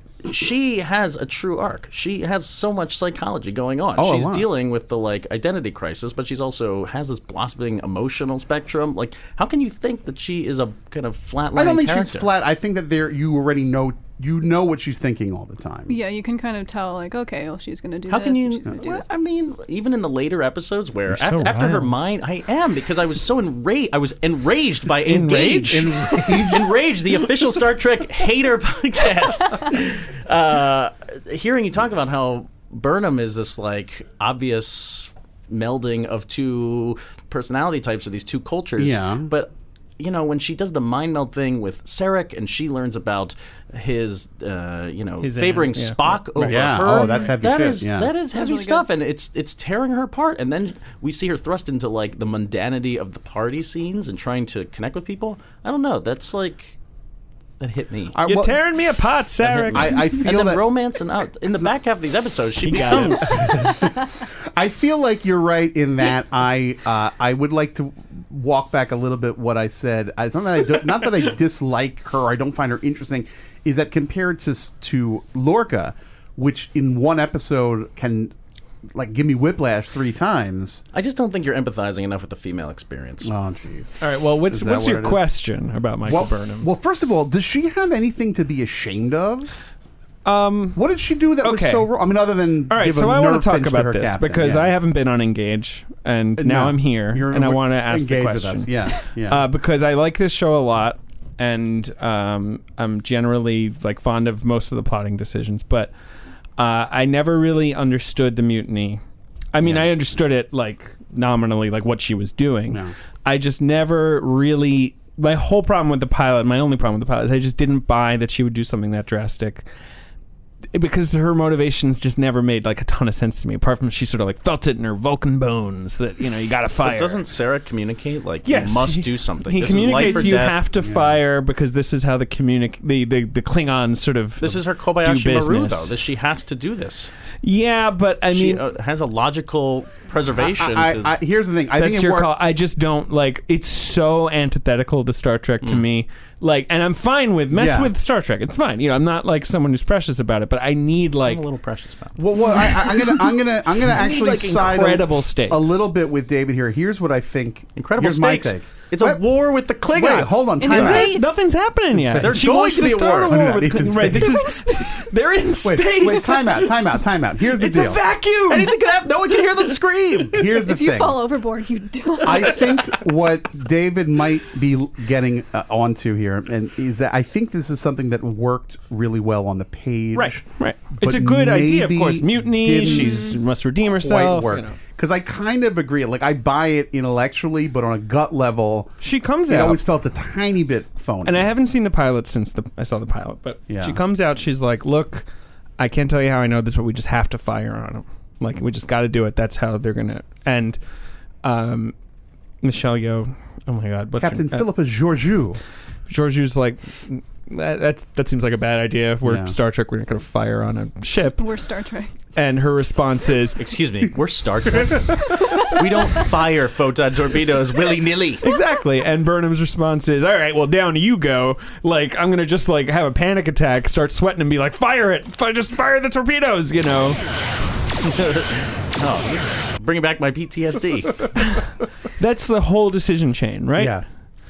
She has a true arc. She has so much psychology going on.
Oh, a
she's
lot.
dealing with the like identity crisis, but she's also has this blossoming emotional spectrum. Like, how can you think that she is a kind of flatline?
I don't think
character?
she's flat. I think that there you already know you know what she's thinking all the time.
Yeah, you can kind of tell, like, okay, well, she's going to do
How
this.
can
or
you?
She's gonna do
Well,
this.
I mean, even in the later episodes where
You're so
after, after her
riled.
mind, I am because I was so enraged. I was enraged by Engage.
Enraged?
Enraged, Enraged, the official Star Trek hater podcast. uh, hearing you talk about how Burnham is this like obvious melding of two personality types or these two cultures.
Yeah.
But you know, when she does the mind meld thing with Sarek and she learns about his, uh, you know,
His
favoring
enemy, yeah.
Spock
Right.
over
Yeah.
her.
Oh, that's heavy
That
shit,
is-
yeah.
that is heavy
really
stuff,
good.
and it's it's tearing her apart. And then we see her thrust into like the mundanity of the party scenes and trying to connect with people. I don't know. That's like that hit me.
I-
You're
well,
tearing me apart, Sarek.
I, I
and
feel
then
that
romance and out in the back half of these episodes, she
got it.
becomes.
I feel like you're right in that I uh, I would like to walk back a little bit what I said. It's not that I do, not that I dislike her. Or I don't find her interesting. Is that compared to s- to Lorca, which in one episode can like give me whiplash three times.
I just don't think you're empathizing enough with the female experience.
Oh, jeez.
All right. Well, what's
Is that
what's
what
your
it is?
question about Michael
Well,
Burnham?
well, first of all, does she have anything to be ashamed of?
um.
What did she do that was
Okay.
so wrong? I mean, other than
All right.
give
So
a
I want
nerve
to talk
pinch
about
her
this
captain,
because
yeah.
I haven't been on Engage, and now
No,
I'm here,
you're-
and I want to ask the
engage with
question.
us. Yeah, yeah.
Uh, because I like this show a lot, and um, I'm generally like fond of most of the plotting decisions, but uh, I never really understood the mutiny. I mean,
Yeah.
I understood it like nominally, like what she was doing.
No.
I just never really. My whole problem with the pilot, my only problem with the pilot, is I just didn't buy that she would do something that drastic. Because her motivations just never made like a ton of sense to me. Apart from she sort of like felt it in her Vulcan bones that you know you got to fire.
But doesn't Sarah communicate like
Yes,
you must
he-
do something?
He
This is life
communicates
or
you
death.
have to fire because this is how the communic the, the the Klingons sort of
This is her
do
Kobayashi Maru,
business.
though. That she has to do this.
Yeah, but I
she
mean,
uh, has a logical preservation.
I,
to,
I, I, here's the thing. I
that's
think it
your
worked.
call. I just don't like. It's so antithetical to Star Trek to me. Like, and I'm fine with mess
Yeah.
with Star Trek. It's fine. You know, I'm not like someone who's precious about it, but I need like
I'm a little precious about it.
Well, well I, I, I'm gonna, I'm gonna, I'm gonna
I need,
actually
like,
side
incredible
a,
stakes.
a little bit with David here. Here's what I think.
Incredible
here's
stakes.
My take.
It's
Wait,
a war with the Klingons.
Wait, hold on.
In
Time out.
space.
nothing's happening yet.
space.
They're
It's
going
going
to
to be a
start a
war.
war
No, no,
with
it's in
Klingons. Right, this
space.
is they're in
Wait,
space.
wait, time out, time out, time out. Here's the
It's
deal.
a vacuum.
Anything could happen. No one can hear them scream.
Here's the
If you
thing.
fall overboard, you die.
I think what David might be getting uh, onto here, and is that I think this is something that worked really well on the page.
Right, right.
but
It's a good idea, of
maybe
course. Mutiny.
didn't
She's must redeem
quite
herself.
work.
You know.
Because I kind of agree. Like, I buy it intellectually, but on a gut level,
She comes
it
out,
always felt a tiny bit phony.
and I haven't seen the pilot since the I saw the pilot. But
Yeah.
she comes out. She's like, "Look, I can't tell you how I know this, but we just have to fire on them. Like, we just got to do it. That's how they're going to... And um, Michelle Yeoh... Oh, my God. What's
Captain
her, uh,
Philippa Georgiou.
Georgiou's like... That, that's, that seems like a bad idea. We're
Yeah.
Star Trek. We're not going to fire on a ship.
We're Star Trek.
And her response is...
Excuse me, we're Star Trek. We don't fire photon torpedoes willy-nilly.
Exactly. And Burnham's response is, all right, well, down you go. Like, I'm going to just, like, have a panic attack, start sweating, and be like, fire it. F- just fire the torpedoes, you know.
Oh, this is bringing back my P T S D.
That's the whole decision chain, right?
Yeah.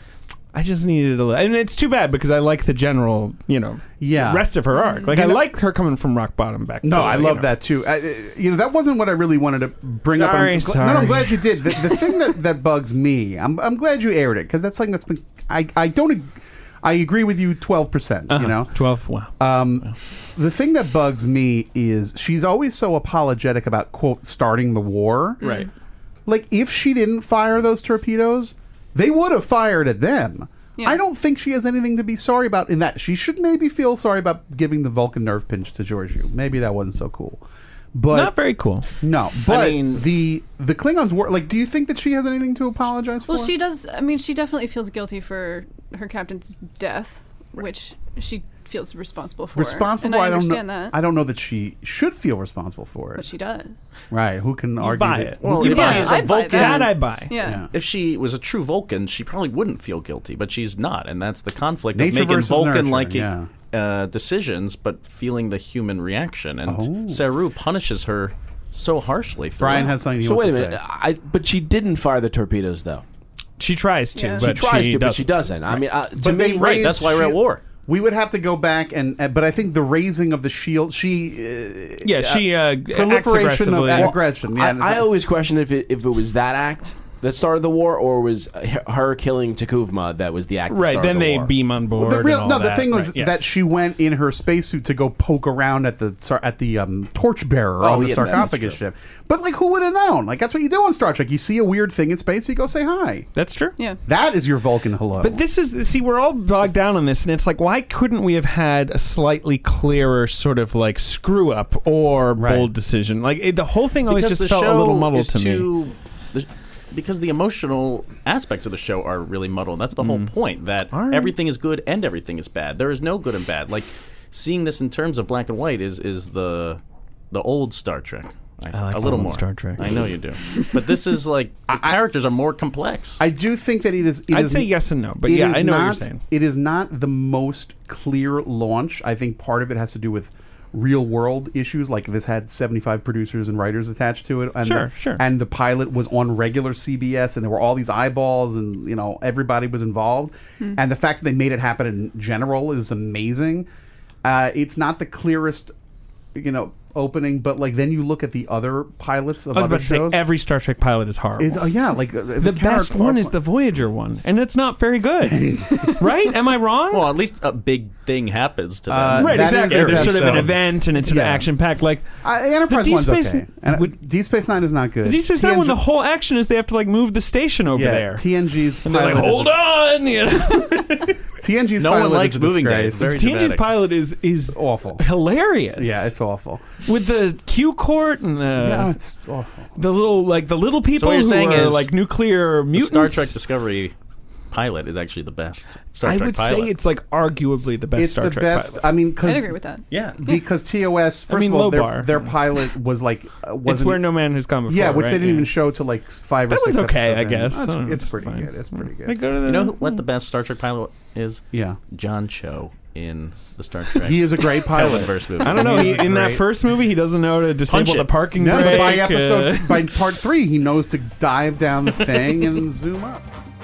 I just needed a little... And it's too bad, because I like the general, you know,
Yeah.
rest of her arc. Like,
You
I
know-
like her coming from rock bottom back
No,
to,
I
you
love
know.
that too. I, you know, that wasn't what I really wanted to bring up.
Sorry,
I'm, gl-
sorry.
No, no, I'm glad you did. The, the thing that, that bugs me, I'm, I'm glad you aired it, because that's something that's been... I, I don't... ag- I agree with you twelve percent,
Uh-huh.
you know?
twelve, wow.
Um, the thing that bugs me is she's always so apologetic about, quote, starting the war.
Right.
Like, if she didn't fire those torpedoes, they would have fired at them.
Yeah.
I don't think she has anything to be sorry about in that. She should maybe feel sorry about giving the Vulcan nerve pinch to Georgiou. Maybe that wasn't so cool. But
Not very cool.
no, but
mean-
the the Klingons were like. Do you think that she has anything to apologize for?
Well, she does. I mean, she definitely feels guilty for her captain's death, which she feels responsible for.
responsible
and
for.
I
I don't
understand
know.
that,
I don't know that she should feel responsible for
but
it.
she does.
Right? Who can argue
buy
that?
it.
Well,
You
if
buy
she's
it.
a
I'd buy
Vulcan,
That I buy.
Yeah.
Yeah.
if she was a true Vulcan, she probably wouldn't feel guilty, but she's not, and that's the conflict
Nature
of making
versus
Vulcan-like
nurture,
uh, decisions, but feeling the human reaction. And
Oh.
Saru punishes her so harshly.
Brian
throughout.
has something he
So
wants
wait a
to
minute.
say.
I, but she didn't fire the torpedoes, though.
She tries to,
Yeah.
but
She tries
she
to, but
doesn't.
she doesn't. I mean, uh, to
But they
me,
right,
raised
that's why we're at
shield-
war.
We would have to go back and, uh, but I think the raising of the shield, she uh,
Yeah, she uh, acts
proliferation of
aggressively.
aggression. Yeah, and it's
I, I
like-
always question if it, if it was that act that started the war, or was her killing Takuvma that was the act that
Right,
started
then
the
they
war.
beam on board.
the real
and all
no. The
that.
thing was
Right, yes.
that she went in her spacesuit to go poke around at the sar- at the um, torchbearer
Oh,
on the
yeah, that's
sarcophagus
true.
ship. But like, who would have known? Like, that's what you do on Star Trek. You see a weird thing in space, you go say hi.
That's true.
Yeah.
That is your Vulcan hello.
But this is, see, we're all bogged down on this, and it's like, why couldn't we have had a slightly clearer sort of like screw up or
Right.
bold decision? Like, it, the whole thing always
Because
just
the
felt a
show
little muddled
is
to me.
too, the, because the emotional aspects of the show are really muddled. That's the whole point, that
All right.
everything is good and everything is bad. There is no good and bad. Like, seeing this in terms of black and white is is the the old Star Trek. I,
I like
a little
old
more
Star Trek.
I know you do. But this is like, the characters are more complex.
I do think that it is. It
I'd
is-
say yes and no, but
it
yeah,
is
I know what you're
not-
saying.
It is not the most clear launch. I think part of it has to do with real world issues, like this had seventy-five producers and writers attached to it, and
Sure,
the,
sure.
and the pilot was on regular C B S, and there were all these eyeballs, and you know everybody was involved, and the fact that they made it happen in general is amazing. Uh, it's not the clearest, you know, opening, but like then you look at the other pilots of
I was
other
about to
shows.
say every Star Trek pilot is horrible.
is, uh, yeah, like uh,
the best one is the Voyager one, and it's not very good, right? Am I wrong?
well, at least a big thing happens to them.
Uh,
right,
that is
exactly.
their
There's
best
sort of an
show.
event, and it's an
Yeah.
action-packed. Like
Uh, Enterprise
The Deep
one's
Space-
okay. And,
would-
Deep Space Nine is not good.
Deep Space
T N G
Nine, when the whole action is they have to like move the station over
yeah,
there,
T N G's
and they're like,
pilot is
"Hold
a-
on," you know.
T N G's
No one
pilot
likes
is a
moving days.
disgrace.
It's very
T N G's
dramatic.
pilot is is
awful.
hilarious.
Yeah, it's awful.
with the Q court and the
yeah, it's awful.
the little like the little people
what you're
who
saying
are
is
like nuclear
The
mutants.
Star Trek Discovery pilot is actually the best Star
I
Trek
would
pilot.
say it's like arguably the best
It's
Star
the
Trek
best.
pilot.
I mean,
I'd
because
agree with that.
yeah.
because T O S. First
mean,
of all,
low
their,
bar.
their pilot was like uh,
It's
wasn't.
where no man has come before.
yeah, which
right?
they didn't
Yeah.
even show to like s- five or
That
six.
was okay,
episodes
I
in.
guess.
It's,
Oh,
it's
it's
pretty
fine.
good. It's pretty
They
good.
go to the,
You know who, what the best Star Trek pilot is?
Yeah,
John Cho in the Star Trek.
he is a great pilot.
Kelvinverse movie.
I don't know.
He
He,
is a
in that
great-
first movie, he doesn't know to disable
Punch
the
it.
parking
No,
brake.
but by
uh,
episode, by part three, he knows to dive down the thing and zoom up.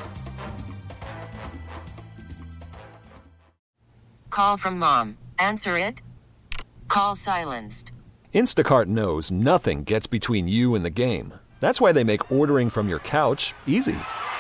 Call from mom. Answer it. Call silenced.
Instacart knows nothing gets between you and the game. That's why they make ordering from your couch easy.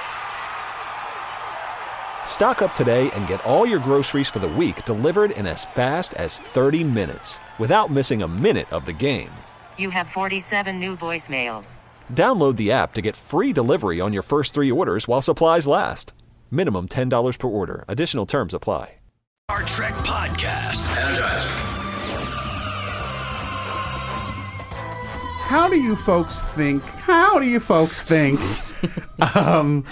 Stock up today and get all your groceries for the week delivered in as fast as thirty minutes without missing a minute of the game.
You have forty-seven new voicemails.
Download the app to get free delivery on your first three orders while supplies last. Minimum ten dollars per order. Additional terms apply.
Star Trek Podcast.
Energize.
how do you folks think? How do you folks think? um,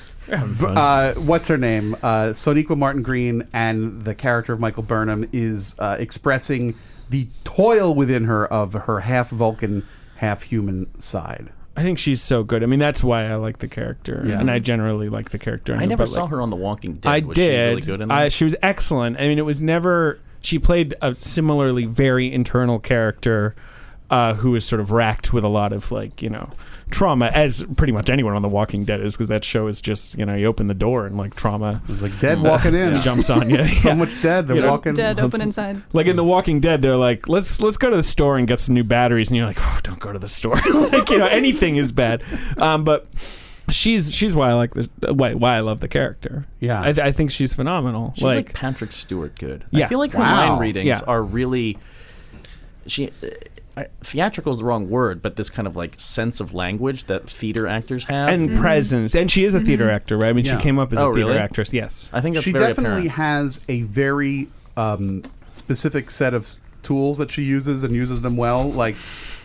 uh, what's her name? Uh, Sonequa Martin Green and the character of Michael Burnham is uh, expressing the toil within her of her half Vulcan, half human side.
I think she's so good. I mean, that's why I like the character,
Yeah.
and I generally like the character. in
I
her,
never
but,
saw
like,
her on The Walking Dead.
I
was
did.
She really good in that?
I, she was excellent. I mean, it was never. She played a similarly very internal character uh, who is sort of racked with a lot of like you know trauma, as pretty much anyone on The Walking Dead is, because that show is just you know you open the door and like trauma.
It was like dead walking in.
jumps on you.
So
Yeah.
much dead. They're
You know,
walking.
Dead, open inside.
Like in The Walking Dead, they're like, let's let's go to the store and get some new batteries, and you're like, oh, don't go to the store. Like you know, anything is bad. Um, but she's she's why I like the why why I love the character.
Yeah.
I, I think she's phenomenal.
She's like, Patrick Stewart good.
Yeah.
I feel like her
Wow.
line readings
Yeah.
are really she. Uh, theatrical is the wrong word, but this kind of like sense of language that theater actors have.
and presence, and she is a theater actor, right? I mean,
Yeah.
she came up as
Oh,
a theater
really?
actress. Yes,
I think that's
She
very
definitely
apparent.
has a very um, specific set of tools that she uses and uses them well. Like,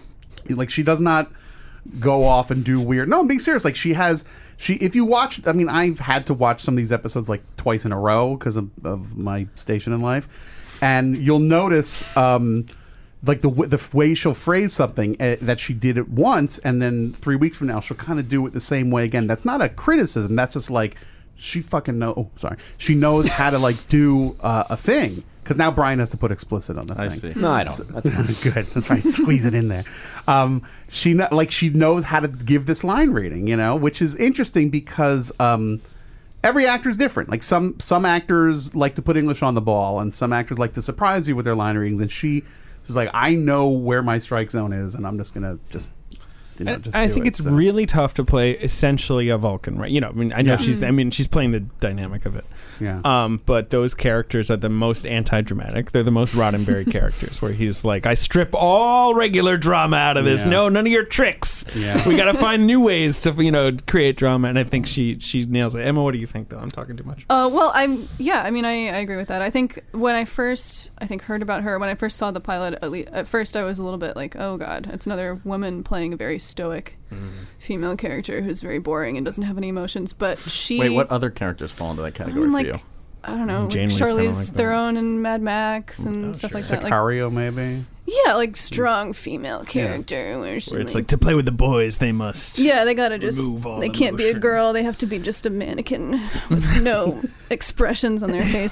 like she does not go off and do weird. No, I'm being serious. Like she has. She, if you watch, I mean, I've had to watch some of these episodes like twice in a row because of, of my station in life, and you'll notice. Um, like the w- the way she'll phrase something uh, that she did it once, and then three weeks from now she'll kind of do it the same way again. That's not a criticism. That's just like she fucking know. Oh, sorry, she knows how to like do uh, a thing. Because now Brian has to put explicit on the
I
thing.
see.
No, I don't. That's fine.
Good. That's right. Squeeze it in there. Um, she kn- like she knows how to give this line reading, you know, which is interesting because um, every actor is different. Like some some actors like to put English on the ball, and some actors like to surprise you with their line readings. And she is like, I know where my strike zone is, and I'm just gonna just. You know,
And
just
I
do
think
it,
it's
so.
really tough to play essentially a Vulcan, right? You know, I mean, I know
Yeah.
she's. I mean, she's playing the dynamic of it.
Yeah.
Um, but those characters are the most anti-dramatic. They're the most Roddenberry characters, where he's like, I strip all regular drama out of this.
Yeah.
No, none of your tricks.
Yeah.
We got to find new ways to, you know, create drama. And I think she she nails it. Emma, what do you think? Though I'm talking too much.
Uh, well, I'm yeah. I mean, I, I agree with that. I think when I first, I think heard about her when I first saw the pilot. At, least, at first, I was a little bit like, oh god, it's another woman playing a very stoic female character who's very boring and doesn't have any emotions. But she.
Wait, what other characters fall into that
I
category
mean,
for
like,
you?
I don't know, like
Janeway's kinda
Charlize
like that.
Theron and Mad Max and stuff like that. Like,
Sicario, maybe.
yeah, like strong female character where, she,
Where it's like to play with the boys, they must.
yeah, they gotta just
remove all
they can't be a
emotion.
girl. They have to be just a mannequin with no expressions on their face.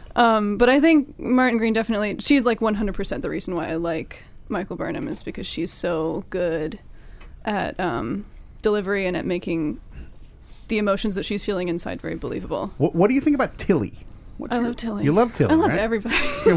Um, but I think Martin Green definitely she's like one hundred percent the reason why I like Michael Burnham is because she's so good at um, delivery and at making the emotions that she's feeling inside very believable.
What, what do you think about Tilly? What's
I
your-
love Tilly.
You love Tilly,
I love
right?
everybody.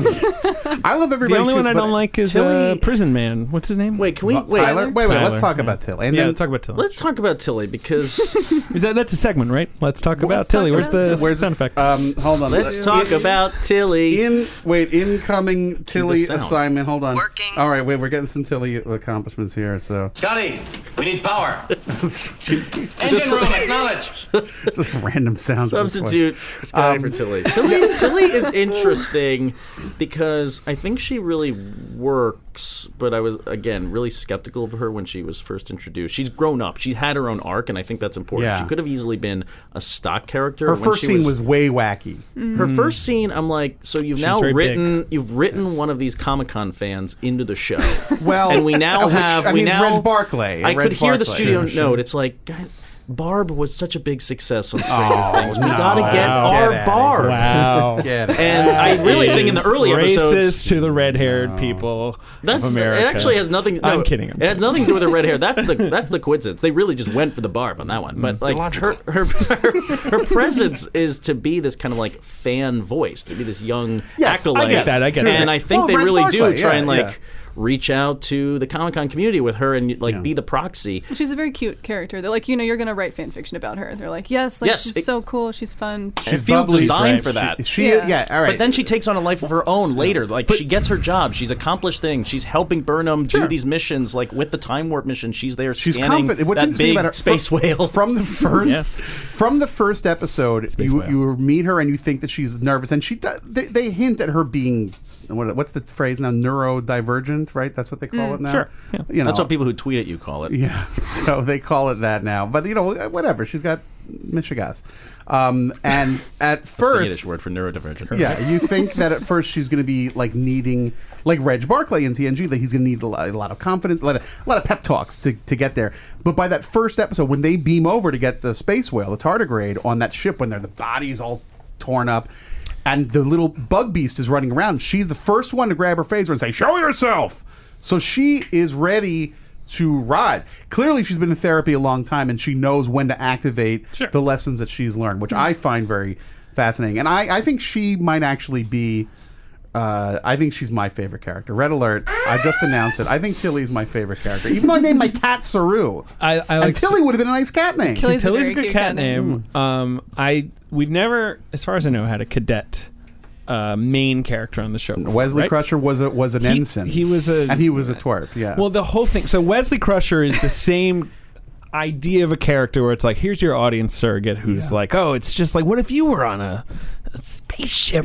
I love everybody.
The only
too,
one I
but
don't like is
Tilly,
uh, Prison Man. What's his name?
Wait, can we
Tyler?
wait?
Wait, wait.
Tyler,
Let's talk
yeah.
about Tilly. And
yeah,
then
let's talk about Tilly.
Let's talk about Tilly because
Is that that's a segment, right? Let's talk about
Let's talk
Tilly. Where's
about
the
Tilly.
where's
sound
it?
effect?
Um, hold on.
let's
In-
talk about Tilly.
In wait, incoming Tilly
sound.
assignment. Hold on.
Working.
All right, wait. We're getting some Tilly accomplishments here. So
Scotty, we need power.
just
Engine room, acknowledge.
just random sounds. at this point.
Substitute Sky
Um,
for Tilly. Tilly. Tilly is interesting because I think she really works, but I was again really skeptical of her when she was first introduced. She's grown up. She had her own arc, and I think that's important.
Yeah.
She could have easily been a stock character.
Her
when
first
she
scene was way wacky.
Her first scene, I'm like, so you've
She's
now
very
written, you've written one of these Comic Con fans into the show.
Well,
and we now
which,
have,
I
we
mean, it's
now,
Reg Barclay.
I
Reg
could hear the
Barclay.
studio
Sure, sure.
note. It's like, God, Barb was such a big success on Stranger
Oh,
Things. We
no.
gotta get
Wow.
our
Get outta
Barb.
Wow.
Get it.
And I really think in the
Is
early
racist
episodes,
to the red-haired people
that's
of America.
it. Actually has nothing. No,
I'm kidding. I'm
It has nothing to do with her red hair. That's the that's the coincidence. They really just went for the Barb on that one. But like her her, her her presence is to be this kind of like fan voice, to be this young
Yes,
acolyte.
I get that, I get
and
that.
I think
Well,
they
Reg
really
Barclay,
do try
yeah,
and like.
yeah.
reach out to the Comic Con community with her and like
Yeah.
be the proxy.
She's a very cute character. They're like, you know, you're gonna write fan fiction about her. They're like, yes, like
Yes,
she's
it-
so cool, she's fun.
She feels
bubbly,
designed
right.
for that.
She,
Yeah.
yeah. All right.
But then she takes on a life of her own later. Like she gets her job. She's accomplished things. She's helping Burnham do these missions. Like with the Time Warp mission, she's there
She's
scanning
confident. What's
that
interesting
big
about her
space
from,
whale.
from the first
Yes.
from the first episode, you
whale.
you meet her and you think that she's nervous, and she does, they, they hint at her being what, what's the phrase now? Neurodivergent. moment, right? That's what they call
Mm.
it now.
Sure.
Yeah.
You know,
That's what people who tweet at you call it.
Yeah, so they call it that now. But you know, whatever. She's got Michigas. Um, and at
That's the
first,
Yiddish word for neurodivergent.
yeah, you think that at first she's going to be like needing, like Reg Barclay in T N G, that he's going to need a lot, a lot of confidence, a lot of, a lot of pep talks to, to get there. But by that first episode, when they beam over to get the space whale, the tardigrade, on that ship, when they're the bodies all torn up, and the little bug beast is running around, she's the first one to grab her phaser and say, "Show yourself!" So she is ready to rise. Clearly, she's been in therapy a long time, and she knows when to activate
Sure.
the lessons that she's learned, which I find very fascinating. And I, I think she might actually be. Uh, I think she's my favorite character. Red alert! I just announced it. I think Tilly's my favorite character, even though I named my cat Saru.
I, I like
and Tilly would have been a nice cat name.
Tilly's a
Tilly's a
very
good
cute
cat
cat name.
name. Um, I we've never, as far as I know, had a cadet uh, main character on the show. Before,
Wesley
right?
Crusher was a was an
He-
ensign.
he was a-
and he was a twerp. Yeah.
Well, the whole thing. So Wesley Crusher is the same idea of a character where it's like, here's your audience surrogate who's like, oh, it's just like, what if you were on a, a spaceship?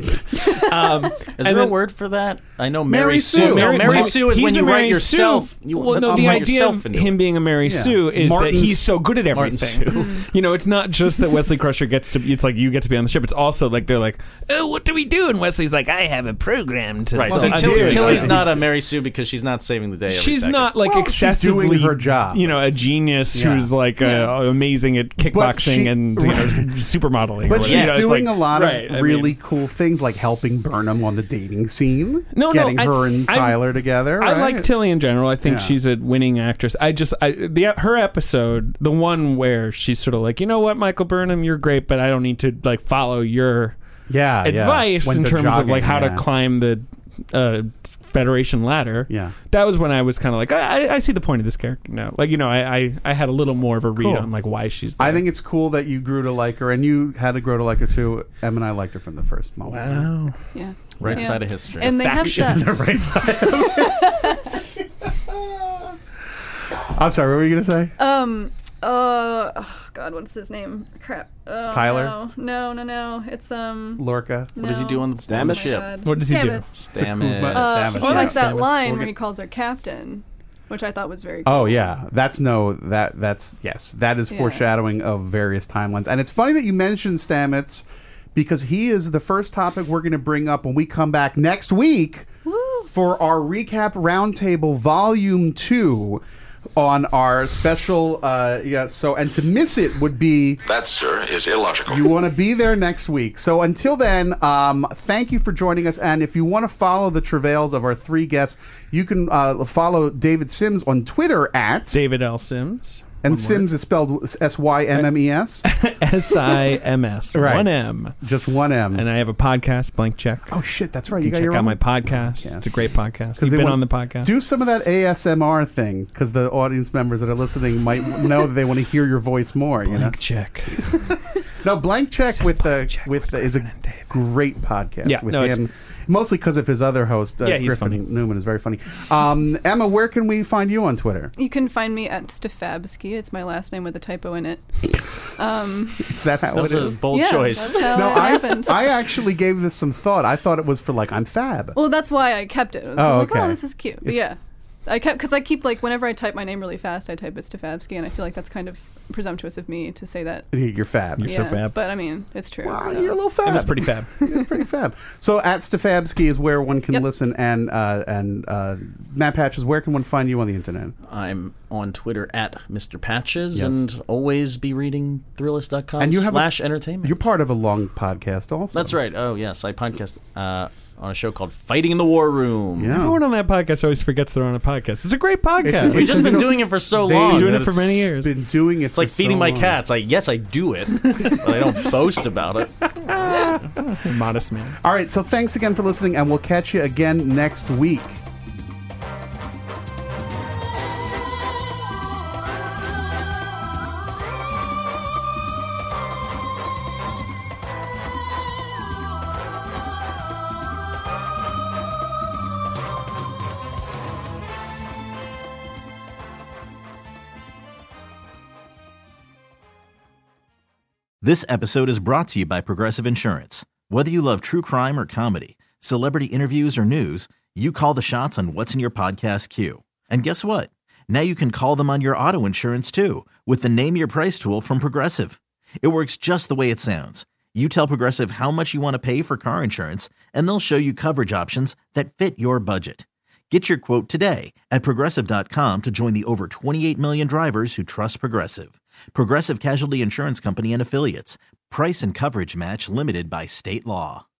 um,
Is
and
there
then-
a word for that? I know
Mary
Mary,
Sue.
Sue. No,
Mary-
Mary
well,
Sue is
he's
when
a
you
Mary
write yourself.
Sue.
You,
well,
that's
no,
when
the
you write
idea
yourself
of
into
him
it.
being a Mary
Yeah.
Sue is
Martin
that he's so good at
Martin
everything.
Sue.
You know, it's not just that Wesley Crusher gets to. It's like you get to be on the ship. It's also like they're like, oh, what do we do? And Wesley's like, I have a program to.
Right.
Well,
So
he
Tilly,
did.
Tilly's
Yeah.
not a Mary Sue because she's not saving the day. Every
She's
second.
not like
Well, she's
excessively
doing her job.
You know, a genius
Yeah.
who's like uh, amazing at kickboxing
she-
and you know, supermodeling. or
But
whatever.
she's
You know, it's
doing
like-
a lot
right,
of
I
really
mean-
cool things, like helping Burnham on the dating scene,
No, no,
getting
I-
her and
I-
Tyler together.
I
right?
like Tilly in general. I think
Yeah.
she's a winning actress. I just I, the her episode, the one where she's sort of like, you know what, Michael Burnham, you're great, but I don't need to like follow your
yeah, yeah.
advice
When
in
they're
terms of
jogging,
like how
yeah.
to climb the uh, Federation ladder.
Yeah.
That was when I was kind of like, I, I- I see the point of this character now. Like, you know, I, I, I had a little more of a read
Cool.
on like why she's there.
I think it's cool that you grew to like her, and you had to grow to like her too. Em and I liked her from the first moment.
Wow.
Yeah.
Right
Yeah.
side of history.
And they have
Faction.
that.
Right side of it. I'm sorry. What were you gonna say?
Um. Uh. Oh God. What's his name? Crap. Oh,
Tyler?
No. No. No. No. It's um.
Lorca.
What does he do on the,
Damn
on the
it.
ship?
God.
What does he do?
Stamets.
Damn it.
Uh,
Stamets,
he
yeah.
has that
Stamets.
line
We'll
where
get-
he calls her captain, which I thought was very cool.
Oh yeah, that's no that that's yes, that is
Yeah.
foreshadowing of various timelines. And it's funny that you mentioned Stamets because he is the first topic we're going to bring up when we come back next week for our recap roundtable volume two on our special uh yeah so and to miss it would be
That, sir, is illogical.
you want to be there next week. So until then, um, thank you for joining us. And if you want to follow the travails of our three guests, you can uh, follow David Sims on Twitter at
David L. Sims.
and Sims is spelled S Y M M E S.
S I M S.
Right.
One M.
Just one M.
And I have a podcast, Blank Check.
Oh shit, that's right.
You
You got
can check
your
out
own
my podcast.
podcast.
It's a great podcast.
'Cause
You've
they
been
want-
on the podcast.
Do some of that A S M R thing because the audience members that are listening might know that they want to hear your voice more. You know,
Blank Check.
no Blank Check
Says
with
Blank
the
Check
with
with
the is a
Griffin and Dave.
great podcast.
Yeah,
with
no, it's-
him. Mostly because of his other host, uh,
Yeah, he's
Griffin
funny.
Newman is very funny. Um, Emma, where can we find you on Twitter?
You can find me at Stefabsky. It's my last name with a typo in it. Um,
Is that how
That was
it
a
is?
bold
yeah,
choice.
that's how
No,
it
I,
happened.
I actually gave this some thought. I thought it was for like I'm fab.
Well, that's why I kept it. I was
Oh,
like,
okay.
oh, this is cute. But
It's-
yeah, I kept because I keep like whenever I type my name really fast, I type it Stefabsky, and I feel like that's kind of presumptuous of me to say that.
You're fab.
You're so
yeah,
fab.
but I mean, it's true.
Wow,
so.
you're a little fab.
It was pretty fab.
You're pretty fab. So at Stefabsky is where one can
Yep.
listen, and uh, and uh, Matt Patches, where can one find you on the internet?
I'm on Twitter at Mister Patches
Yes.
and always be reading Thrillist dot com
And you have a-
slash entertainment.
You're part of a long podcast, also.
That's right. Oh, yes. I podcast uh, on a show called Fighting in the War Room.
Yeah.
Everyone on that podcast always forgets they're on a podcast. It's a great podcast.
It's-
We've just
You
been
know,
doing it for so
they've
long.
been
doing
that
it for
it's-
many years.
Been doing it.
It's like feeding my cats. I yes, I do it, but I don't boast about it.
Modest man.
All right. So thanks again for listening, and we'll catch you again next week.
This episode is brought to you by Progressive Insurance. Whether you love true crime or comedy, celebrity interviews or news, You call the shots on what's in your podcast queue. And guess what? Now you can call them on your auto insurance too with the Name Your Price tool from Progressive. It works just the way it sounds. You tell Progressive how much you want to pay for car insurance, and they'll show you coverage options that fit your budget. Get your quote today at Progressive dot com to join the over twenty-eight million drivers who trust Progressive. Progressive Casualty Insurance Company and Affiliates. Price and coverage match limited by state law.